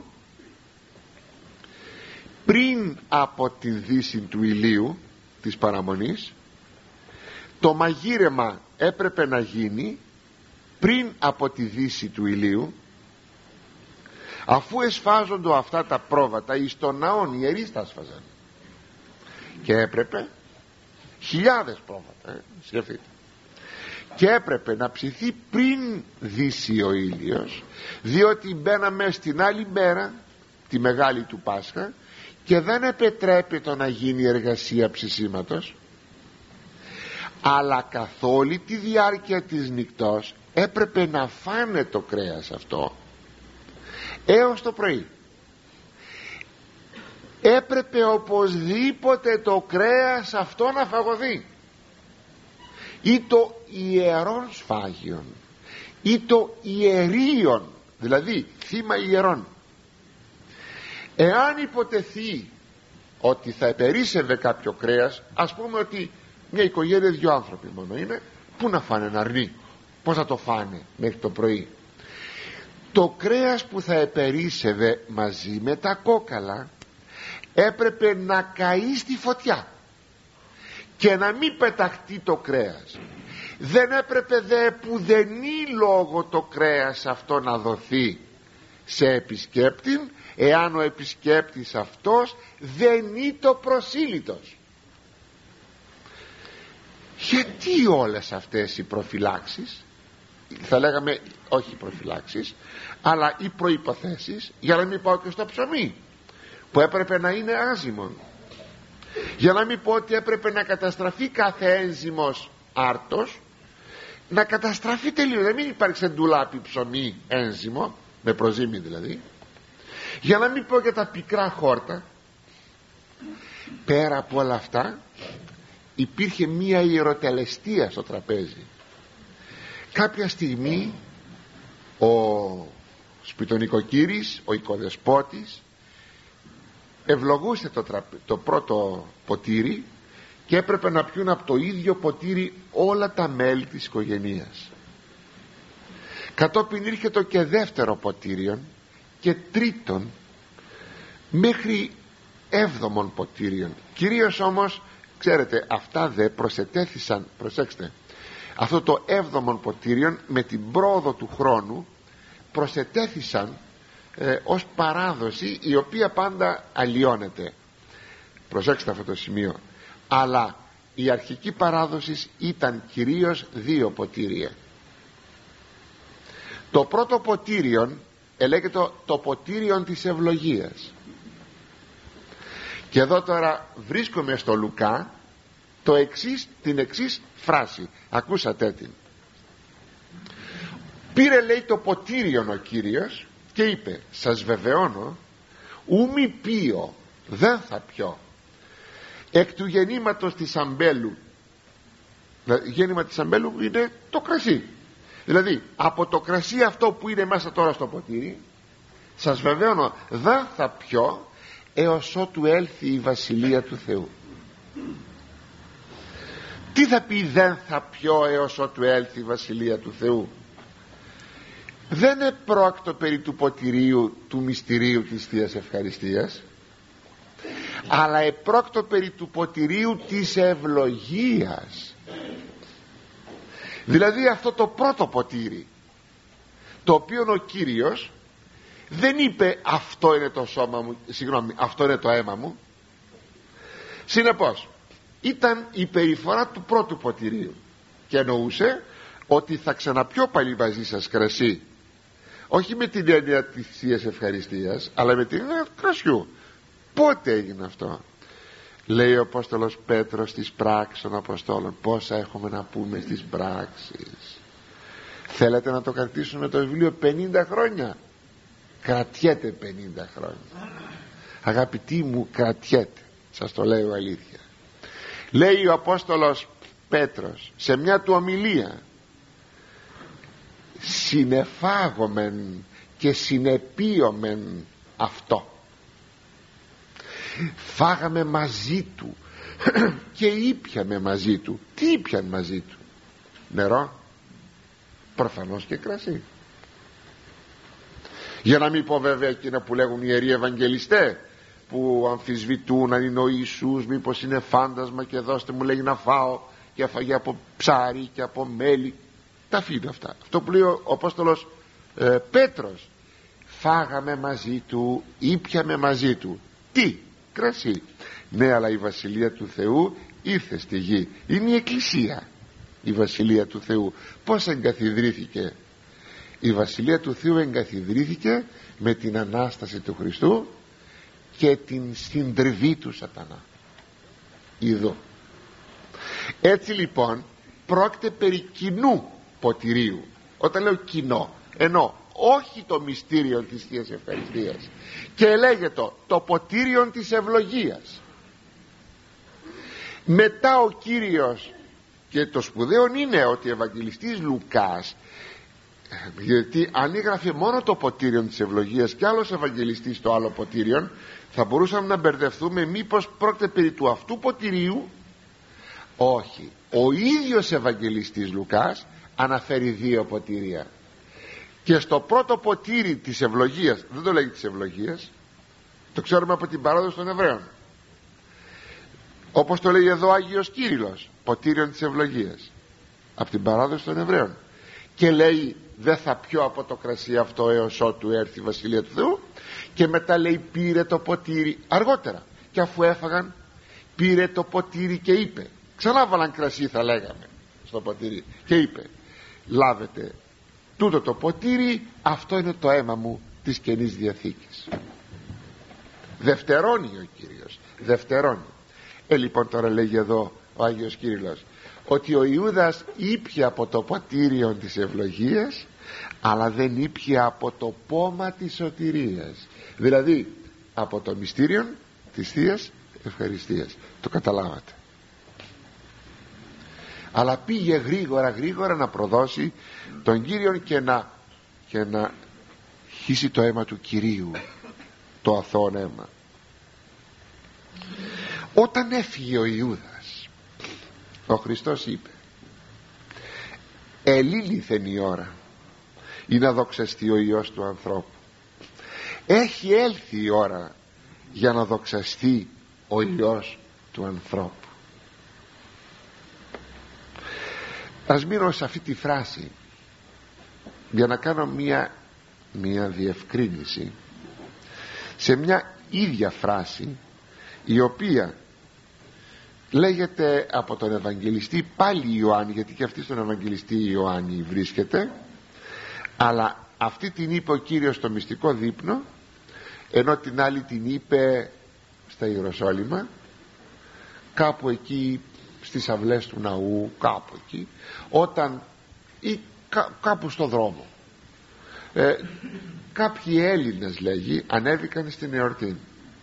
πριν από την δύση του ηλίου της παραμονής. Το μαγείρεμα έπρεπε να γίνει πριν από τη δύση του ηλίου. Αφού εσφάζονται αυτά τα πρόβατα, εις τον ναόν οι ιερείς τα έσφαζαν, και έπρεπε χιλιάδες πρόβατα, σκεφτείτε, και έπρεπε να ψηθεί πριν δύσει ο ήλιος, διότι μπαίναμε στην άλλη μέρα, τη μεγάλη του Πάσχα, και δεν επιτρέπεται να γίνει εργασία ψησίματος, αλλά καθ' όλη τη διάρκεια της νυκτός έπρεπε να φάνε το κρέας αυτό έως το πρωί. Έπρεπε οπωσδήποτε το κρέας αυτό να φαγωθεί, ή το ιερόν σφάγιον ή το ιερίον, δηλαδή θύμα ιερών. Εάν υποτεθεί ότι θα επερίσσευε κάποιο κρέας, ας πούμε ότι μια οικογένεια, δύο άνθρωποι μόνο είναι, πού να φάνε ένα αρνί, πώς θα το φάνε μέχρι το πρωί? Το κρέας που θα επερίσσευε μαζί με τα κόκαλα έπρεπε να καεί στη φωτιά. και να μην πεταχτεί το κρέας. Δεν έπρεπε δε πουδενή λόγο το κρέας αυτό να δοθεί σε επισκέπτην, εάν ο επισκέπτης αυτός δεν είναι προσήλυτος. Γιατί όλες αυτές οι προφυλάξεις, θα λέγαμε όχι προφυλάξεις, αλλά οι προϋποθέσεις, για να μην πάω και στο ψωμί που έπρεπε να είναι άζυμον, για να μην πω ότι έπρεπε να καταστραφεί κάθε ένζυμος άρτος, να καταστραφεί τελείως, να μην υπάρξει σε ντουλάπι ψωμί ένζυμο, με προζύμι δηλαδή, για να μην πω και τα πικρά χόρτα. Πέρα από όλα αυτά υπήρχε μία ιεροτελεστία στο τραπέζι. Κάποια στιγμή ο σπιτονικοκύρης, ο οικοδεσπότης, ευλογούσε το πρώτο ποτήρι και έπρεπε να πιούν από το ίδιο ποτήρι όλα τα μέλη της οικογένειας. Κατόπιν ήρχεται και δεύτερο ποτήριον και τρίτον μέχρι έβδομον ποτήριον. Κυρίως όμως, ξέρετε, αυτά δε προσετέθησαν, προσέξτε, αυτό το έβδομον ποτήριον με την πρόοδο του χρόνου προσετέθησαν ως παράδοση, η οποία πάντα αλλοιώνεται. Προσέξτε αυτό το σημείο. Αλλά η αρχική παράδοση ήταν κυρίως δύο ποτήρια. Το πρώτο ποτήριον ελέγεται το ποτήριον της ευλογίας. Και εδώ τώρα βρίσκομαι στο Λουκά την εξής φράση. Ακούσατε την. Πήρε, λέει, το ποτήριον ο Κύριος και είπε, σας βεβαιώνω, ου μη πίω, δεν θα πιω, εκ του γεννήματος της αμπέλου. Γέννημα της αμπέλου είναι το κρασί. Δηλαδή από το κρασί αυτό που είναι μέσα τώρα στο ποτήρι, σας βεβαιώνω, δεν θα πιω έως ότου έλθει η Βασιλεία του Θεού. Τι θα πει δεν θα πιω έως ότου έλθει η Βασιλεία του Θεού? Δεν επρόκειτο περί του ποτηρίου του μυστηρίου της Θείας Ευχαριστίας, αλλά επρόκειτο περί του ποτηρίου της ευλογίας. Δηλαδή αυτό το πρώτο ποτήρι, το οποίο ο Κύριος δεν είπε αυτό είναι το σώμα μου, συγγνώμη, αυτό είναι το αίμα μου. Συνεπώς ήταν η περιφορά του πρώτου ποτηρίου και εννοούσε ότι θα ξαναπιώ πάλι μαζί σας κρασί, όχι με την έννοια της Θείας Ευχαριστίας, αλλά με την έννοια του κρασιού. Πότε έγινε αυτό? Λέει ο Απόστολος Πέτρος στις πράξεις των Αποστόλων. Πόσα έχουμε να πούμε στις πράξεις. Θέλετε να το κρατήσουμε το βιβλίο 50 χρόνια? Κρατιέται 50 χρόνια, αγαπητοί μου, κρατιέται, σας το λέω αλήθεια. Λέει ο Απόστολος Πέτρος σε μια του ομιλία, συνεφάγομεν και συνεπίομεν αυτό. Φάγαμε μαζί του και ήπιαμε μαζί του. Τι ήπιαν μαζί του? Νερό, προφανώς και κρασί. Για να μην πω βέβαια εκείνα που λέγουν οι ιεροί Ευαγγελιστές, που αμφισβητούν αν είναι ο Ιησούς, μήπως είναι φάντασμα, και δώστε μου, λέει, να φάω, και έφαγε από ψάρι και από μέλι. Τα αφήνω αυτά. Αυτό που λέει ο Απόστολος Πέτρος, φάγαμε μαζί του, ήπιαμε μαζί του. Τι? Κρασί. Ναι, αλλά η Βασιλεία του Θεού ήρθε στη γη. Είναι η Εκκλησία η Βασιλεία του Θεού. Πώς εγκαθιδρύθηκε? Η Βασιλεία του Θεού εγκαθιδρύθηκε με την Ανάσταση του Χριστού και την συντριβή του Σατανά. Εδώ. Έτσι λοιπόν πρόκειται περί κοινού ποτηρίου. Όταν λέω κοινό, εννοώ όχι το μυστήριο της Θείας Ευχαριστίας, και λέγεται το ποτήριον της ευλογίας. Μετά ο Κύριος, και το σπουδαίο είναι ότι ο Ευαγγελιστής Λουκάς, γιατί αν έγραφε μόνο το ποτήριον της ευλογίας και άλλος Ευαγγελιστής το άλλο ποτήριον, θα μπορούσαμε να μπερδευτούμε μήπως πρόκειται περί του αυτού ποτηρίου. Όχι, ο ίδιος Ευαγγελιστής Λουκάς αναφέρει δύο ποτήρια, και στο πρώτο ποτήρι της ευλογίας, δεν το λέγει της ευλογίας, το ξέρουμε από την παράδοση των Εβραίων, όπως το λέει εδώ ο Άγιος Κύριλλος, ποτήριον της ευλογίας, από την παράδοση των Εβραίων, και λέει δεν θα πιω από το κρασί αυτό έως ότου έρθει η Βασιλεία του Θεού. Και μετά λέει πήρε το ποτήρι αργότερα, και αφού έφαγαν πήρε το ποτήρι και είπε, ξανά βάλαν κρασί θα λέγαμε στο ποτήρι, και είπε λάβετε τούτο το ποτήρι, αυτό είναι το αίμα μου της Καινής Διαθήκης. Δευτερώνει ο Κύριος, δευτερώνει. Λοιπόν τώρα λέγει εδώ ο Άγιος Κύριλλος ότι ο Ιούδας ήπια από το ποτήριο της ευλογίας, αλλά δεν ήπια από το πόμα της σωτηρίας, δηλαδή από το μυστήριο της Θείας Ευχαριστίας. Το καταλάβατε? Αλλά πήγε γρήγορα να προδώσει τον Κύριον και να χύσει το αίμα του Κυρίου, το αθώο αίμα. Όταν έφυγε ο Ιούδας, ο Χριστός είπε ελήλυθεν η ώρα ή να δοξαστεί ο Υιός του ανθρώπου. Έχει έλθει η ώρα για να δοξαστεί ο Υιός του ανθρώπου. Ας μείνω σε αυτή τη φράση για να κάνω μια διευκρίνηση σε μια ίδια φράση η οποία λέγεται από τον Ευαγγελιστή πάλι Ιωάννη, γιατί και αυτή στον Ευαγγελιστή Ιωάννη βρίσκεται, αλλά αυτή την είπε ο Κύριος στο μυστικό δείπνο, ενώ την άλλη την είπε στα Ιεροσόλυμα, κάπου εκεί στις αυλές του ναού, κάπου εκεί, όταν ή κάπου στο δρόμο κάποιοι Έλληνες, λέγει, ανέβηκαν στην εορτή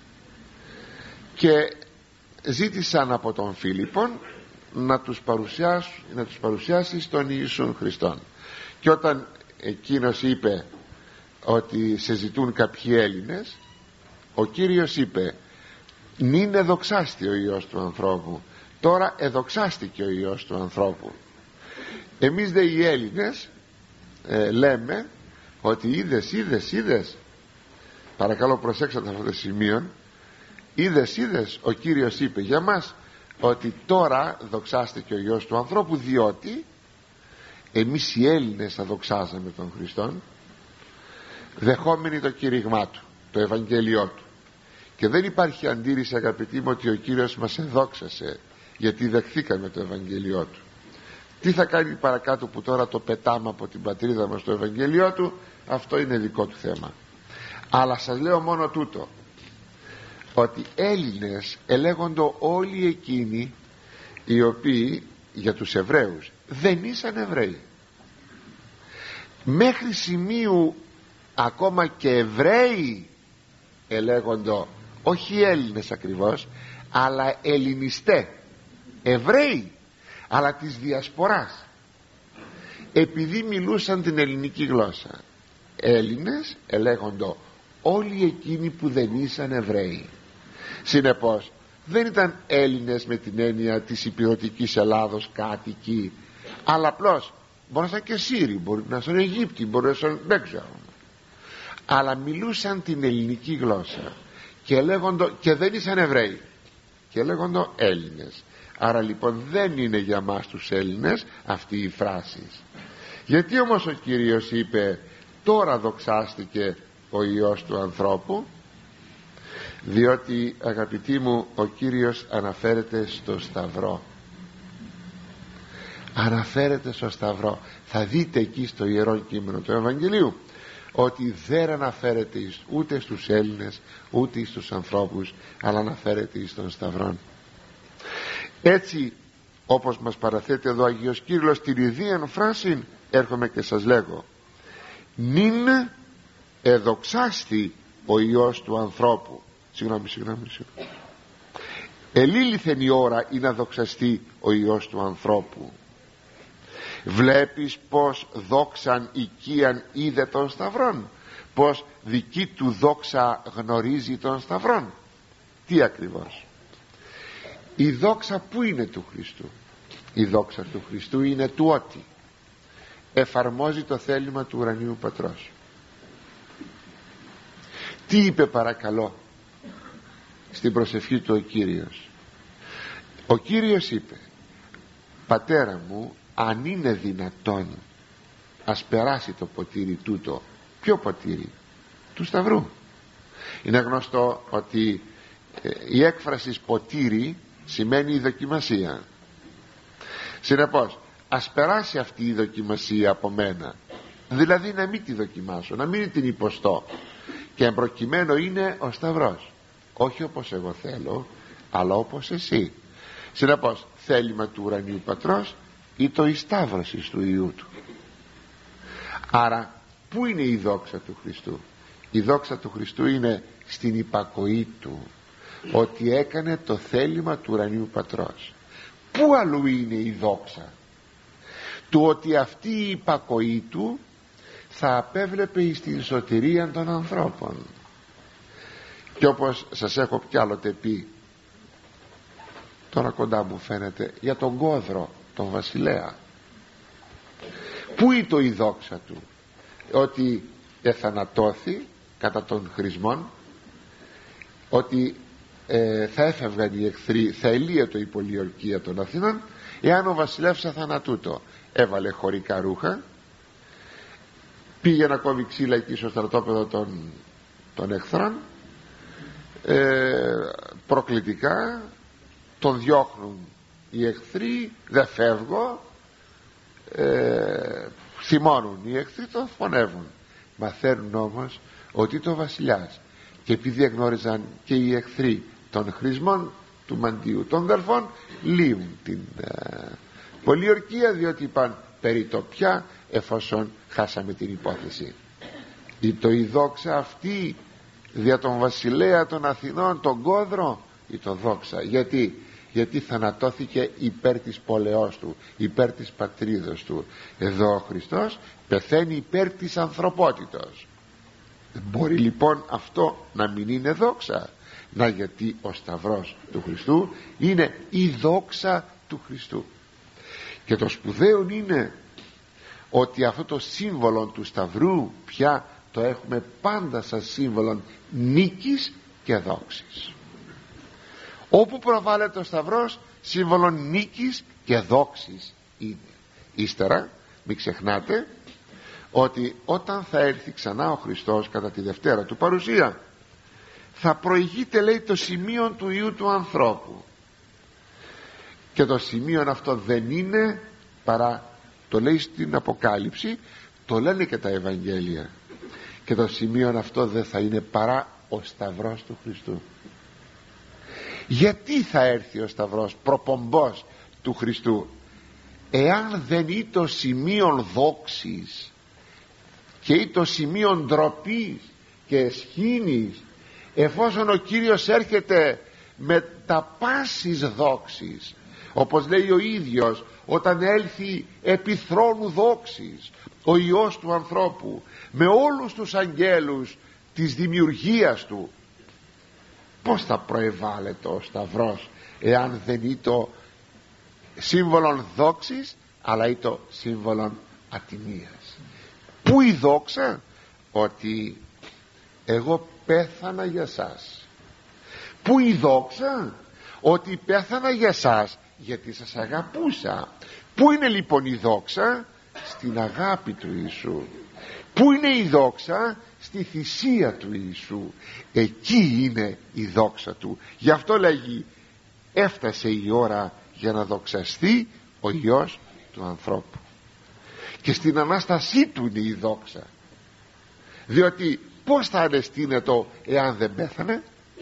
και ζήτησαν από τον Φίλιππον να τους παρουσιάσει στον Ιησούν Χριστόν. Και όταν εκείνος είπε ότι σε ζητούν κάποιοι Έλληνες, ο Κύριος είπε νυν εδοξάστη ο Υιός του ανθρώπου, τώρα εδοξάστηκε ο Υιός του ανθρώπου. Εμείς δε οι Έλληνες λέμε ότι είδες, παρακαλώ προσέξτε αυτό το σημείο, είδες, ο Κύριος είπε για μας ότι τώρα δοξάστηκε ο Υιός του ανθρώπου, διότι εμείς οι Έλληνες θα δοξάζαμε τον Χριστόν δεχόμενοι το κήρυγμά του, το Ευαγγέλιό του. Και δεν υπάρχει αντίρρηση, αγαπητοί μου, ότι ο Κύριος μας εδόξασε γιατί δεχθήκαμε το Ευαγγέλιό του. Τι θα κάνει παρακάτω που τώρα το πετάμε από την πατρίδα μας το Ευαγγέλιό του, αυτό είναι δικό του θέμα. Αλλά σας λέω μόνο τούτο, ότι Έλληνες ελέγοντο όλοι εκείνοι οι οποίοι για τους Εβραίους δεν ήσαν Εβραίοι. Μέχρι σημείου ακόμα και Εβραίοι ελέγοντο, όχι Έλληνες ακριβώς, αλλά Ελληνιστέ, Εβραίοι, αλλά της Διασποράς, επειδή μιλούσαν την ελληνική γλώσσα. Έλληνες ελέγοντο όλοι εκείνοι που δεν ήσαν Εβραίοι. Συνεπώς δεν ήταν Έλληνες με την έννοια της υπηρετικής Ελλάδος κάτοικοι, αλλά απλώς μπορεί να ήταν και Σύριοι, μπορεί να ήταν Αιγύπτιοι, μπορεί να ήταν, δεν ξέρω, αλλά μιλούσαν την ελληνική γλώσσα και δεν ήσαν Εβραίοι και λέγοντο Έλληνες. Άρα λοιπόν δεν είναι για μας τους Έλληνες αυτή η φράση. Γιατί όμως ο Κύριος είπε τώρα δοξάστηκε ο Υιός του ανθρώπου? Διότι, αγαπητοί μου, ο Κύριος αναφέρεται στο Σταυρό. Αναφέρεται στο Σταυρό. Θα δείτε εκεί στο Ιερό Κείμενο του Ευαγγελίου ότι δεν αναφέρεται ούτε στους Έλληνες ούτε στους ανθρώπους, αλλά αναφέρεται στον Σταυρό. Έτσι όπως μας παραθέτει εδώ ο Αγίος Κύριλλος την ιδίαν φράση, έρχομαι και σας λέγω νυν εδοξάστη ο Υιός του ανθρώπου. Συγγνώμη. Ελήλυθεν η ώρα ή να δοξαστεί ο Υιός του ανθρώπου. Βλέπεις πως δόξαν οικίαν είδε των Σταυρών, πως δική του δόξα γνωρίζει των Σταυρών. Τι ακριβώς? Η δόξα που είναι του Χριστού? Η δόξα του Χριστού είναι του ότι εφαρμόζει το θέλημα του ουρανίου Πατρός. Τι είπε παρακαλώ στην προσευχή του ο Κύριος? Ο Κύριος είπε: πατέρα μου, αν είναι δυνατόν, ας περάσει το ποτήρι τούτο. Ποιο ποτήρι? Του Σταυρού. Είναι γνωστό ότι η έκφραση ποτήρι σημαίνει η δοκιμασία. Συνεπώς, ας περάσει αυτή η δοκιμασία από μένα, δηλαδή να μην τη δοκιμάσω, να μην την υποστώ, και εμπροκειμένο είναι ο Σταυρός, όχι όπως εγώ θέλω, αλλά όπως εσύ. Συνεπώς, θέλημα του ουρανίου Πατρός ή το η σταύρωση του Υιού του. Άρα πού είναι η δόξα του Χριστού? Η δόξα του Χριστού είναι στην υπακοή του, ότι έκανε το θέλημα του ουρανίου Πατρός. Πού αλλού είναι η δόξα? Του ότι αυτή η υπακοή του θα απέβλεπε στην σωτηρία των ανθρώπων. Και όπως σας έχω κι άλλοτε πει, τώρα κοντά μου φαίνεται, για τον Κόδρο, τον βασιλέα. Πού είναι η δόξα του? Ότι εθανατώθη κατά των χρησμών, ότι θα έφευγαν οι εχθροί, θα ελύετο η πολιορκία των Αθηνών εάν ο βασιλεύς αθανατούτο. Έβαλε χωρικά ρούχα, πήγε να κόβει ξύλα εκεί στο στρατόπεδο των εχθρών, προκλητικά τον διώχνουν οι εχθροί, δεν φεύγω, θυμώνουν οι εχθροί, τον φωνεύουν. Μαθαίνουν όμως ότι το βασιλιάς, και επειδή εγνώριζαν και οι εχθροί των χρησμών του μαντίου των δελφών, λύουν την πολιορκία, διότι είπαν περί το πια, εφόσον χάσαμε την υπόθεση. Η δόξα αυτή δια τον βασιλέα των Αθηνών, τον Κόδρο, η το δόξα. Γιατί θανατώθηκε υπέρ της πολεός του, υπέρ της πατρίδος του. Εδώ ο Χριστός πεθαίνει υπέρ της ανθρωπότητος. Μπορεί λοιπόν αυτό να μην είναι δόξα? Να, γιατί ο Σταυρός του Χριστού είναι η δόξα του Χριστού. Και το σπουδαίο είναι ότι αυτό το σύμβολο του Σταυρού πια το έχουμε πάντα σαν σύμβολο νίκης και δόξης. Όπου προβάλλεται ο Σταυρός, σύμβολο νίκης και δόξης είναι. Ύστερα μην ξεχνάτε ότι όταν θα έρθει ξανά ο Χριστός κατά τη Δευτέρα του παρουσία, θα προηγείται, λέει, το σημείο του Υιού του ανθρώπου, και το σημείο αυτό δεν είναι παρά, το λέει στην Αποκάλυψη, το λένε και τα Ευαγγέλια, και το σημείο αυτό δεν θα είναι παρά ο Σταυρός του Χριστού. Γιατί θα έρθει ο Σταυρός, προπομπός του Χριστού? Εάν δεν είναι το σημείο δόξης και είναι το σημείο ντροπής και εσχήνης, εφόσον ο Κύριος έρχεται με τα πάσης δόξης, όπως λέει ο ίδιος, όταν έλθει επί θρόνου δόξης ο Υιός του ανθρώπου με όλους τους αγγέλους της δημιουργίας του, πώς θα προεβάλλεται ο Σταυρός εάν δεν είναι το σύμβολο δόξης, αλλά είναι το σύμβολο ατιμίας? Πού η δόξα? Ότι εγώ πέθανα για σας. Πού η δόξα? Ότι πέθανα για σας γιατί σας αγαπούσα. Πού είναι λοιπόν η δόξα? Στην αγάπη του Ιησού. Πού είναι η δόξα? Στη θυσία του Ιησού. Εκεί είναι η δόξα του. Γι' αυτό λέγει, έφτασε η ώρα για να δοξαστεί ο Υιός του ανθρώπου. Και στην Ανάστασή του είναι η δόξα. Διότι πώς θα ανεστήνετο εάν δεν πέθανε?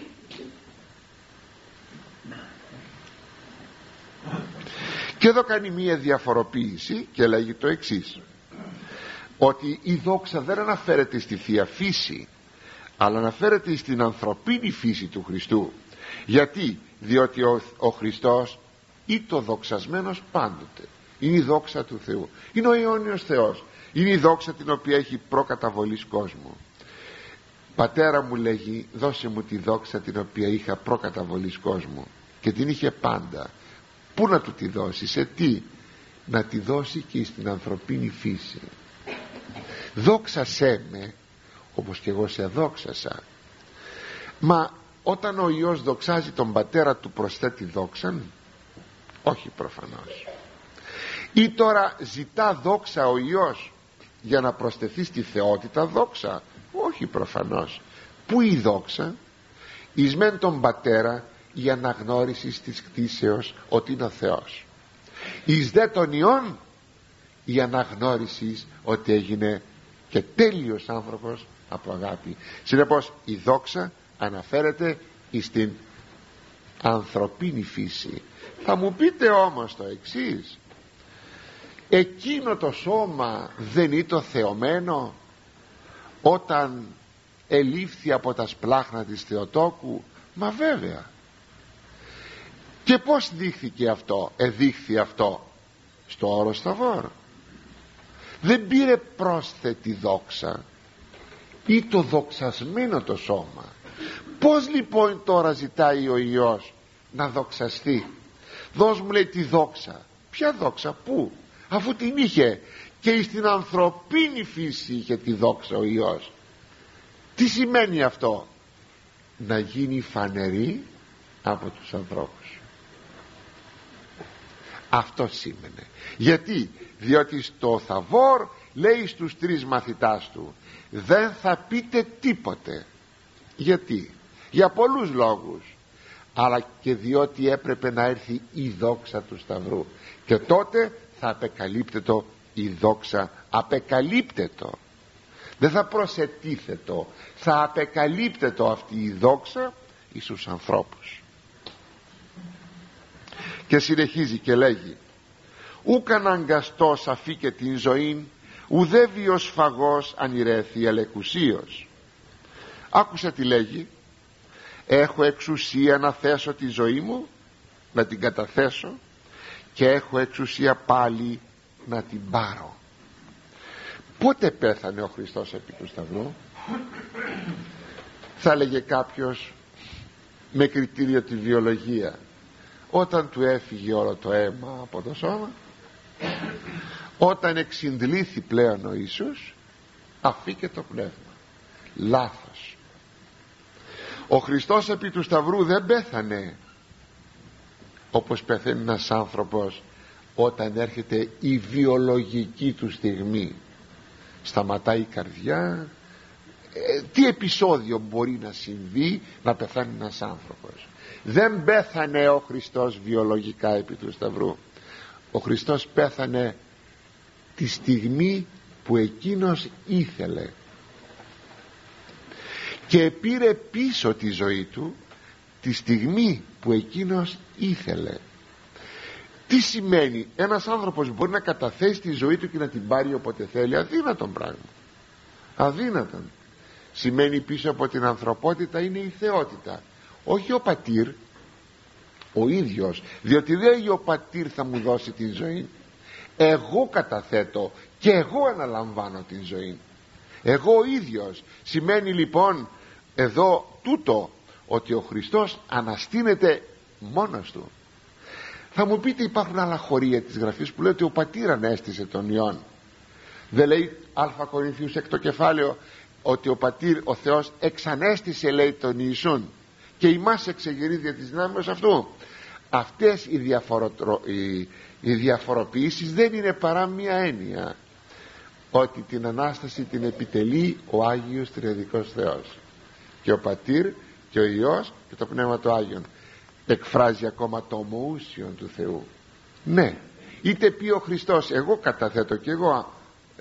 Και εδώ κάνει μία διαφοροποίηση και λέγει το εξής, ότι η δόξα δεν αναφέρεται στη Θεία Φύση, αλλά αναφέρεται στην ανθρωπίνη φύση του Χριστού. Γιατί? Διότι ο Χριστός είναι το δοξασμένος πάντοτε, είναι η δόξα του Θεού, είναι ο αιώνιος Θεός, είναι η δόξα την οποία έχει προκαταβολής κόσμου. Πατέρα μου, λέγει, δώσε μου τη δόξα την οποία είχα προκαταβολής κόσμου, και την είχε πάντα. Πού να του τη δώσει? Σε τι? Να τη δώσει και στην ανθρωπίνη φύση. Δόξασέ με όπως και εγώ σε δόξασα. Μα όταν ο Υιός δοξάζει τον Πατέρα του, προσθέτει δόξαν? Όχι προφανώς. Ή τώρα ζητά δόξα ο Υιός για να προσθεθεί στη θεότητα δόξα? Όχι προφανώς. Πού η δόξα? Εις μεν τον Πατέρα η αναγνώριση της κτήσεως ότι είναι ο Θεός, εις δε τον Υιόν η αναγνώριση ότι έγινε και τέλειος άνθρωπος από αγάπη. Συνεπώς η δόξα αναφέρεται εις την ανθρωπίνη φύση. Θα μου πείτε όμως το εξής: εκείνο το σώμα δεν ήταν θεωμένο όταν ελήφθη από τα σπλάχνα της Θεοτόκου? Μα βέβαια. Και πως δείχθηκε αυτό? Εδείχθη αυτό στο όρος Θαβόρ. Δεν πήρε πρόσθετη δόξα, ή το δοξασμένο το σώμα. Πως λοιπόν τώρα ζητάει ο Υιός να δοξαστεί? Δώσ' μου, λέει, τη δόξα. Ποια δόξα? Πού? Αφού την είχε και στην ανθρωπίνη φύση είχε τη δόξα ο Υιός. Τι σημαίνει αυτό? Να γίνει φανερή από τους ανθρώπους. Αυτό σήμαινε. Γιατί? Διότι στο Θαβόρ λέει στους 3 μαθητάς του: δεν θα πείτε τίποτε. Γιατί? Για πολλούς λόγους, αλλά και διότι έπρεπε να έρθει η δόξα του Σταυρού, και τότε θα απεκαλύπτετο η δόξα. Απεκαλύπτετο, δεν θα προσετίθετο, θα απεκαλύπτετο αυτή η δόξα εις τους ανθρώπους. Και συνεχίζει και λέγει: ούκ αναγκαστός αφήκε την ζωήν, ουδέ βιος φαγός ανηρέθη αλεκουσίως. Άκουσα τι λέγει: έχω εξουσία να θέσω τη ζωή μου, να την καταθέσω, και έχω εξουσία πάλι να την πάρω. Πότε πέθανε ο Χριστός επί του Σταυρού? Θα έλεγε κάποιος με κριτήριο τη βιολογία: όταν του έφυγε όλο το αίμα από το σώμα, όταν εξυντλήθη πλέον ο Ιησούς, αφήκε το πνεύμα. Λάθος. Ο Χριστός επί του Σταυρού δεν πέθανε όπως πεθαίνει ένας άνθρωπος όταν έρχεται η βιολογική του στιγμή. Σταματάει η καρδιά. Τι επεισόδιο μπορεί να συμβεί να πεθάνει ένας άνθρωπος? Δεν πέθανε ο Χριστός βιολογικά επί του Σταυρού. Ο Χριστός πέθανε τη στιγμή που εκείνος ήθελε, και πήρε πίσω τη ζωή του τη στιγμή που εκείνος ήθελε. Τι σημαίνει? Ένας άνθρωπος μπορεί να καταθέσει τη ζωή του και να την πάρει όποτε θέλει? Αδύνατον πράγμα. Αδύνατον. Σημαίνει πίσω από την ανθρωπότητα είναι η θεότητα, όχι ο πατήρ ο ίδιος. Διότι δεν λέει ο πατήρ θα μου δώσει την ζωή, εγώ καταθέτω και εγώ αναλαμβάνω την ζωή, εγώ ο ίδιος. Σημαίνει λοιπόν εδώ τούτο, ότι ο Χριστός αναστήνεται μόνος του. Θα μου πείτε, υπάρχουν άλλα χωρία της Γραφής που λέει ότι ο πατήρ ανέστησε τον Υιόν. Δεν λέει Α Κορινθίους 6 κεφάλαιο ότι ο πατήρ, ο Θεός, εξανέστησε, λέει, τον Ιησούν και ημάς εξεγερεί δια της δυνάμεως αυτού? Αυτές οι διαφοροποιήσεις δεν είναι παρά μία έννοια, ότι την Ανάσταση την επιτελεί ο Άγιος Τριαδικός Θεός, και ο πατήρ και ο Υιός και το Πνεύμα του Άγιον. Εκφράζει ακόμα το ομοούσιον του Θεού. Ναι, είτε πει ο Χριστός εγώ καταθέτω και εγώ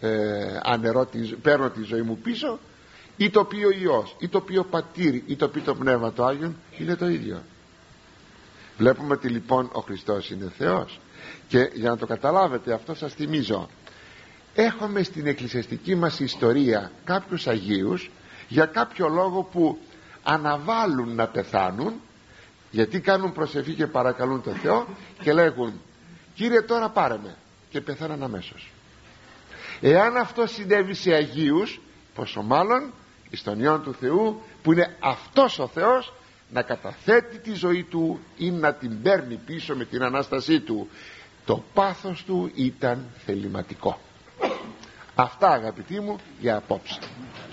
παίρνω τη ζωή μου πίσω, ή το πει ο Υιός, ή το πει ο πατήρ, ή το πει το Πνεύμα του Άγιον, είναι το ίδιο. Βλέπουμε ότι λοιπόν ο Χριστός είναι Θεός. Και για να το καταλάβετε αυτό, σας θυμίζω, έχουμε στην εκκλησιαστική μας ιστορία κάποιους Αγίους για κάποιο λόγο που αναβάλουν να πεθάνουν, γιατί κάνουν προσευχή και παρακαλούν τον Θεό και λέγουν Κύριε τώρα πάρε με, και πεθάναν αμέσως. Εάν αυτό συνέβη σε Αγίους, πόσο μάλλον στον Υιόν του Θεού, που είναι αυτός ο Θεός, να καταθέτει τη ζωή του ή να την παίρνει πίσω με την Ανάστασή του. Το πάθος του ήταν θεληματικό. Αυτά, αγαπητοί μου, για απόψε.